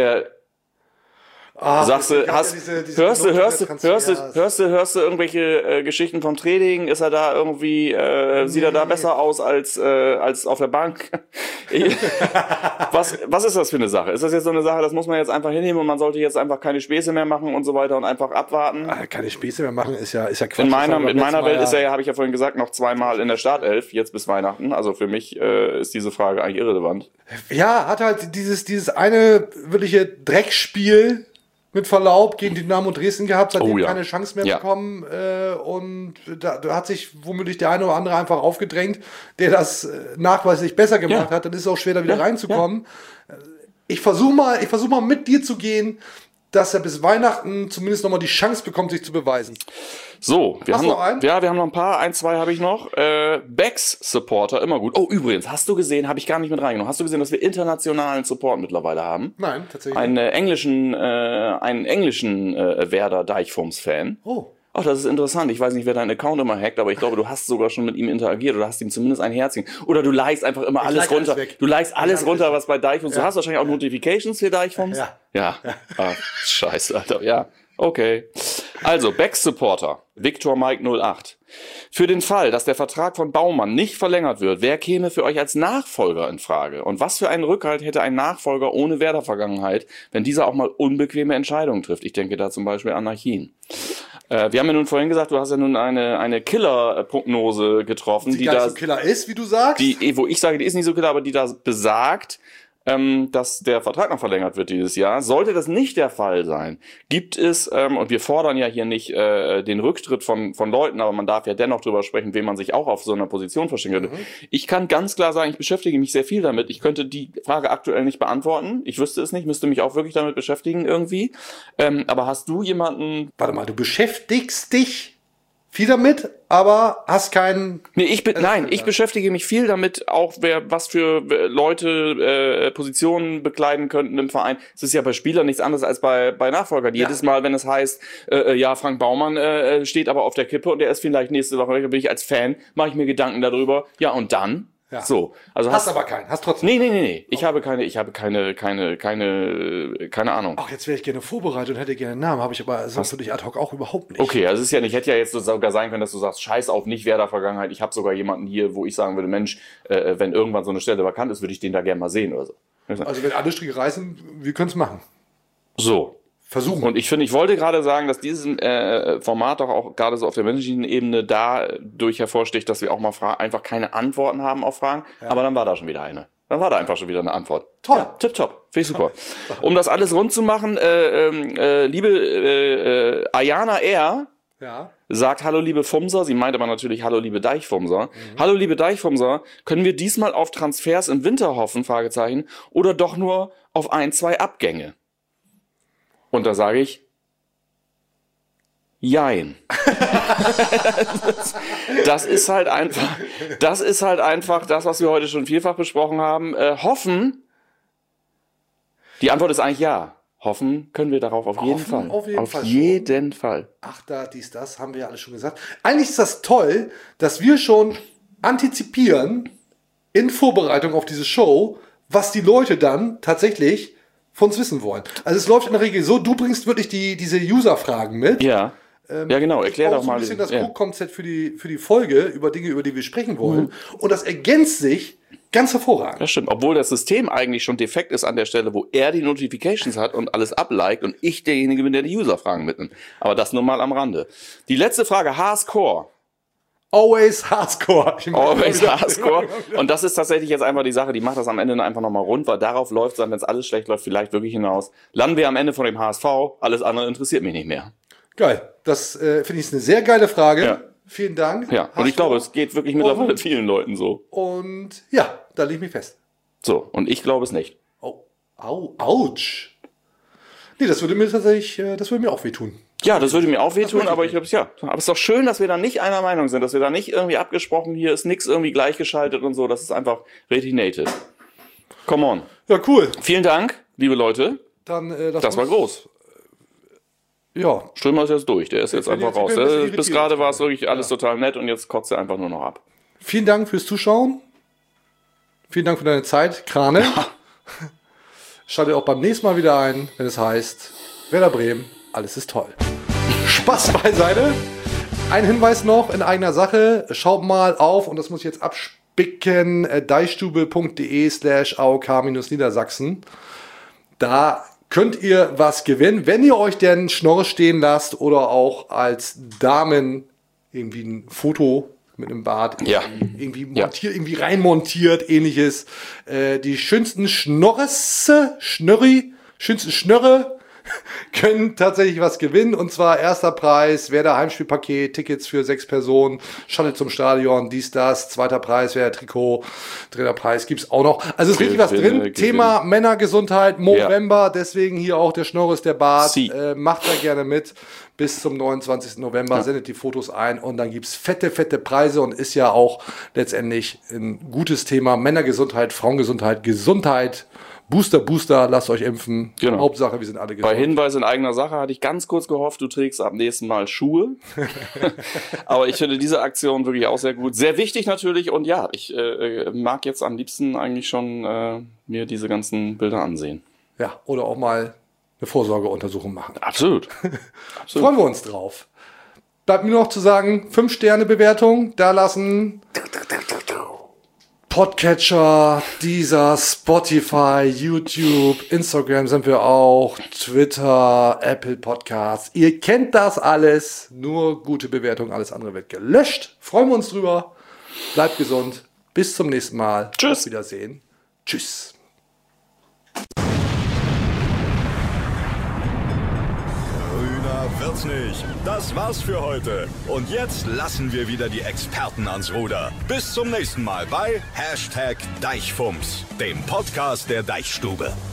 hörst du irgendwelche Geschichten vom Training? Ist er da irgendwie, sieht er da besser aus als auf der Bank? Was ist das für eine Sache? Ist das jetzt so eine Sache, das muss man jetzt einfach hinnehmen und man sollte jetzt einfach keine Späße mehr machen und so weiter und einfach abwarten? Keine Späße mehr machen ist ja Quatsch. In meiner Welt ist er ja, habe ich ja vorhin gesagt, noch zweimal in der Startelf, jetzt bis Weihnachten. Also für mich ist diese Frage eigentlich irrelevant. Ja, hat halt dieses eine wirkliche Dreckspiel mit Verlaub gegen Dynamo Dresden gehabt, seitdem keine Chance mehr bekommen. Und da hat sich womöglich der eine oder andere einfach aufgedrängt, der das nachweislich besser gemacht hat. Dann ist es auch schwer, da wieder reinzukommen. Ja. Ich versuche mal mit dir zu gehen, dass er bis Weihnachten zumindest nochmal die Chance bekommt, sich zu beweisen. So, wir haben noch ein paar. 1, 2 habe ich noch. Becks-Supporter, immer gut. Oh, übrigens, hast du gesehen, habe ich gar nicht mit reingenommen, hast du gesehen, dass wir internationalen Support mittlerweile haben? Nein, tatsächlich. Einen englischen Werder-Deichfums-Fan. Oh. Ach, das ist interessant. Ich weiß nicht, wer deinen Account immer hackt, aber ich glaube, du hast sogar schon mit ihm interagiert oder hast ihm zumindest ein Herzchen. Oder du likest einfach immer alles runter. Du likest alles runter, was bei Deichfums. Du hast wahrscheinlich auch Notifications für Deichfums. Ja. Ah, scheiße, Alter. Ja. Okay. Also, Becks-Supporter, Victor Mike 08. Für den Fall, dass der Vertrag von Baumann nicht verlängert wird, wer käme für euch als Nachfolger in Frage? Und was für einen Rückhalt hätte ein Nachfolger ohne Werder-Vergangenheit, wenn dieser auch mal unbequeme Entscheidungen trifft? Ich denke da zum Beispiel an Nachin. Wir haben ja nun vorhin gesagt, du hast ja nun eine Killer-Prognose getroffen. Die gar nicht so Killer ist, wie du sagst. Wo ich sage, die ist nicht so Killer, aber die da besagt, dass der Vertrag noch verlängert wird dieses Jahr. Sollte das nicht der Fall sein, gibt es, und wir fordern ja hier nicht den Rücktritt von Leuten, aber man darf ja dennoch drüber sprechen, wen man sich auch auf so einer Position verstehen könnte. Ich kann ganz klar sagen, ich beschäftige mich sehr viel damit. Ich könnte die Frage aktuell nicht beantworten. Ich wüsste es nicht, müsste mich auch wirklich damit beschäftigen irgendwie. Aber hast du jemanden... Warte mal, du beschäftigst dich viel damit, aber hast keinen... Nee, ich beschäftige mich viel damit, auch was für Leute Positionen bekleiden könnten im Verein. Es ist ja bei Spielern nichts anderes als bei Nachfolgern. Jedes Mal, wenn es heißt, Frank Baumann steht aber auf der Kippe und der ist vielleicht nächste Woche, da bin ich als Fan, mache ich mir Gedanken darüber. Ja, und dann? Ja. So, also hast aber keinen, hast trotzdem. Nee. Ich habe keine Ahnung. Ach, jetzt wäre ich gerne vorbereitet und hätte gerne einen Namen, habe ich aber sonst würde ich ad hoc auch überhaupt nicht. Okay, also es ist ja nicht, hätte ja jetzt sogar sein können, dass du sagst, scheiß auf nicht Werder-Vergangenheit. Ich habe sogar jemanden hier, wo ich sagen würde, Mensch, wenn irgendwann so eine Stelle vakant ist, würde ich den da gerne mal sehen oder so. Also wenn alle Stricke reißen, wir können es machen. So. Versuchen. Und ich wollte gerade sagen, dass dieses Format doch auch gerade so auf der menschlichen Ebene dadurch hervorsticht, dass wir auch mal einfach keine Antworten haben auf Fragen. Ja. Aber dann war da schon wieder eine. Dann war da einfach schon wieder eine Antwort. Toll. Ja, tipptopp. Finde ich super. Um das alles rund zu machen, liebe Ayana R. sagt Hallo liebe Fumser. Sie meint aber natürlich Hallo liebe Deichfumser. Hallo liebe Deichfumser. Können wir diesmal auf Transfers im Winter hoffen? Fragezeichen. Oder doch nur auf 1, 2 Abgänge? Und da sage ich, jein. Das ist halt einfach das, was wir heute schon vielfach besprochen haben. Hoffen, die Antwort ist eigentlich ja. hoffen können wir darauf auf jeden Fall. Auf Auf jeden Fall. Ach, das haben wir ja alles schon gesagt. Eigentlich ist das toll, dass wir schon antizipieren in Vorbereitung auf diese Show, was die Leute dann tatsächlich von uns wissen wollen. Also es läuft in der Regel so, du bringst wirklich diese User-Fragen mit. Ja. Ja, genau. Erklär doch mal. ein bisschen das Grundkonzept für die Folge, über Dinge, über die wir sprechen wollen. Und das ergänzt sich ganz hervorragend. Das stimmt. Obwohl das System eigentlich schon defekt ist an der Stelle, wo er die Notifications hat und alles abliked und ich derjenige bin, der die User-Fragen mitnimmt. Aber das nur mal am Rande. Die letzte Frage, Hardcore. Always Hardcore. Always Hardcore. Und das ist tatsächlich jetzt einfach die Sache, die macht das am Ende einfach nochmal rund, weil darauf läuft es dann, wenn es alles schlecht läuft, vielleicht wirklich hinaus. Landen wir am Ende von dem HSV, alles andere interessiert mich nicht mehr. Geil. Das finde ich eine sehr geile Frage. Ja. Vielen Dank. Ja, und ich glaube, es geht wirklich mittlerweile vielen Leuten so. Und ja, da lege ich mich fest. So, und ich glaube es nicht. Oh, ouch. Nee, das würde mir tatsächlich, das würde mir auch wehtun. Ja, das würde mir auch wehtun, aber ich glaube es ja. Aber es ist doch schön, dass wir da nicht einer Meinung sind, dass wir da nicht irgendwie abgesprochen, hier ist nichts irgendwie gleichgeschaltet und so. Das ist einfach richtig native. Come on. Ja, cool. Vielen Dank, liebe Leute. Dann, das war groß. Ja. Strömer ist jetzt durch, der ist jetzt einfach raus. bisschen Bis gerade war es wirklich alles total nett und jetzt kotzt er einfach nur noch ab. Vielen Dank fürs Zuschauen. Vielen Dank für deine Zeit, Krane. Ja. Schaltet auch beim nächsten Mal wieder ein, wenn es heißt Werder Bremen, alles ist toll. Spaß beiseite. Ein Hinweis noch in eigener Sache. Schaut mal auf, und das muss ich jetzt abspicken, deichstube.de/AOK-Niedersachsen. Da könnt ihr was gewinnen, wenn ihr euch den Schnorre stehen lasst oder auch als Damen irgendwie ein Foto mit einem Bart irgendwie montiert, irgendwie reinmontiert, ähnliches. Die schönsten schönsten Schnörre können tatsächlich was gewinnen. Und zwar erster Preis, Werder Heimspielpaket, Tickets für 6 Personen, Shuttle zum Stadion, dies, das. Zweiter Preis, Werder Trikot. Dritter Preis gibt's auch noch. Also ist richtig was drin. Thema Männergesundheit, Movember. Deswegen hier auch der Schnorris, der Bart. Macht da gerne mit. Bis zum 29. November sendet die Fotos ein und dann gibt's fette Preise und ist ja auch letztendlich ein gutes Thema. Männergesundheit, Frauengesundheit, Gesundheit. Booster, lasst euch impfen. Genau. Hauptsache, wir sind alle gesund. Bei Hinweis in eigener Sache hatte ich ganz kurz gehofft, du trägst ab nächsten Mal Schuhe. Aber ich finde diese Aktion wirklich auch sehr gut. Sehr wichtig natürlich. Und ja, ich mag jetzt am liebsten eigentlich schon mir diese ganzen Bilder ansehen. Ja, oder auch mal eine Vorsorgeuntersuchung machen. Absolut. Freuen wir uns drauf. Bleibt mir noch zu sagen, 5-Sterne-Bewertung da lassen. Podcatcher, Deezer, Spotify, YouTube, Instagram sind wir auch, Twitter, Apple Podcasts. Ihr kennt das alles, nur gute Bewertung, alles andere wird gelöscht. Freuen wir uns drüber. Bleibt gesund. Bis zum nächsten Mal. Tschüss. Auf Wiedersehen. Tschüss. Wird's nicht. Das war's für heute. Und jetzt lassen wir wieder die Experten ans Ruder. Bis zum nächsten Mal bei #Deichfumms, dem Podcast der Deichstube.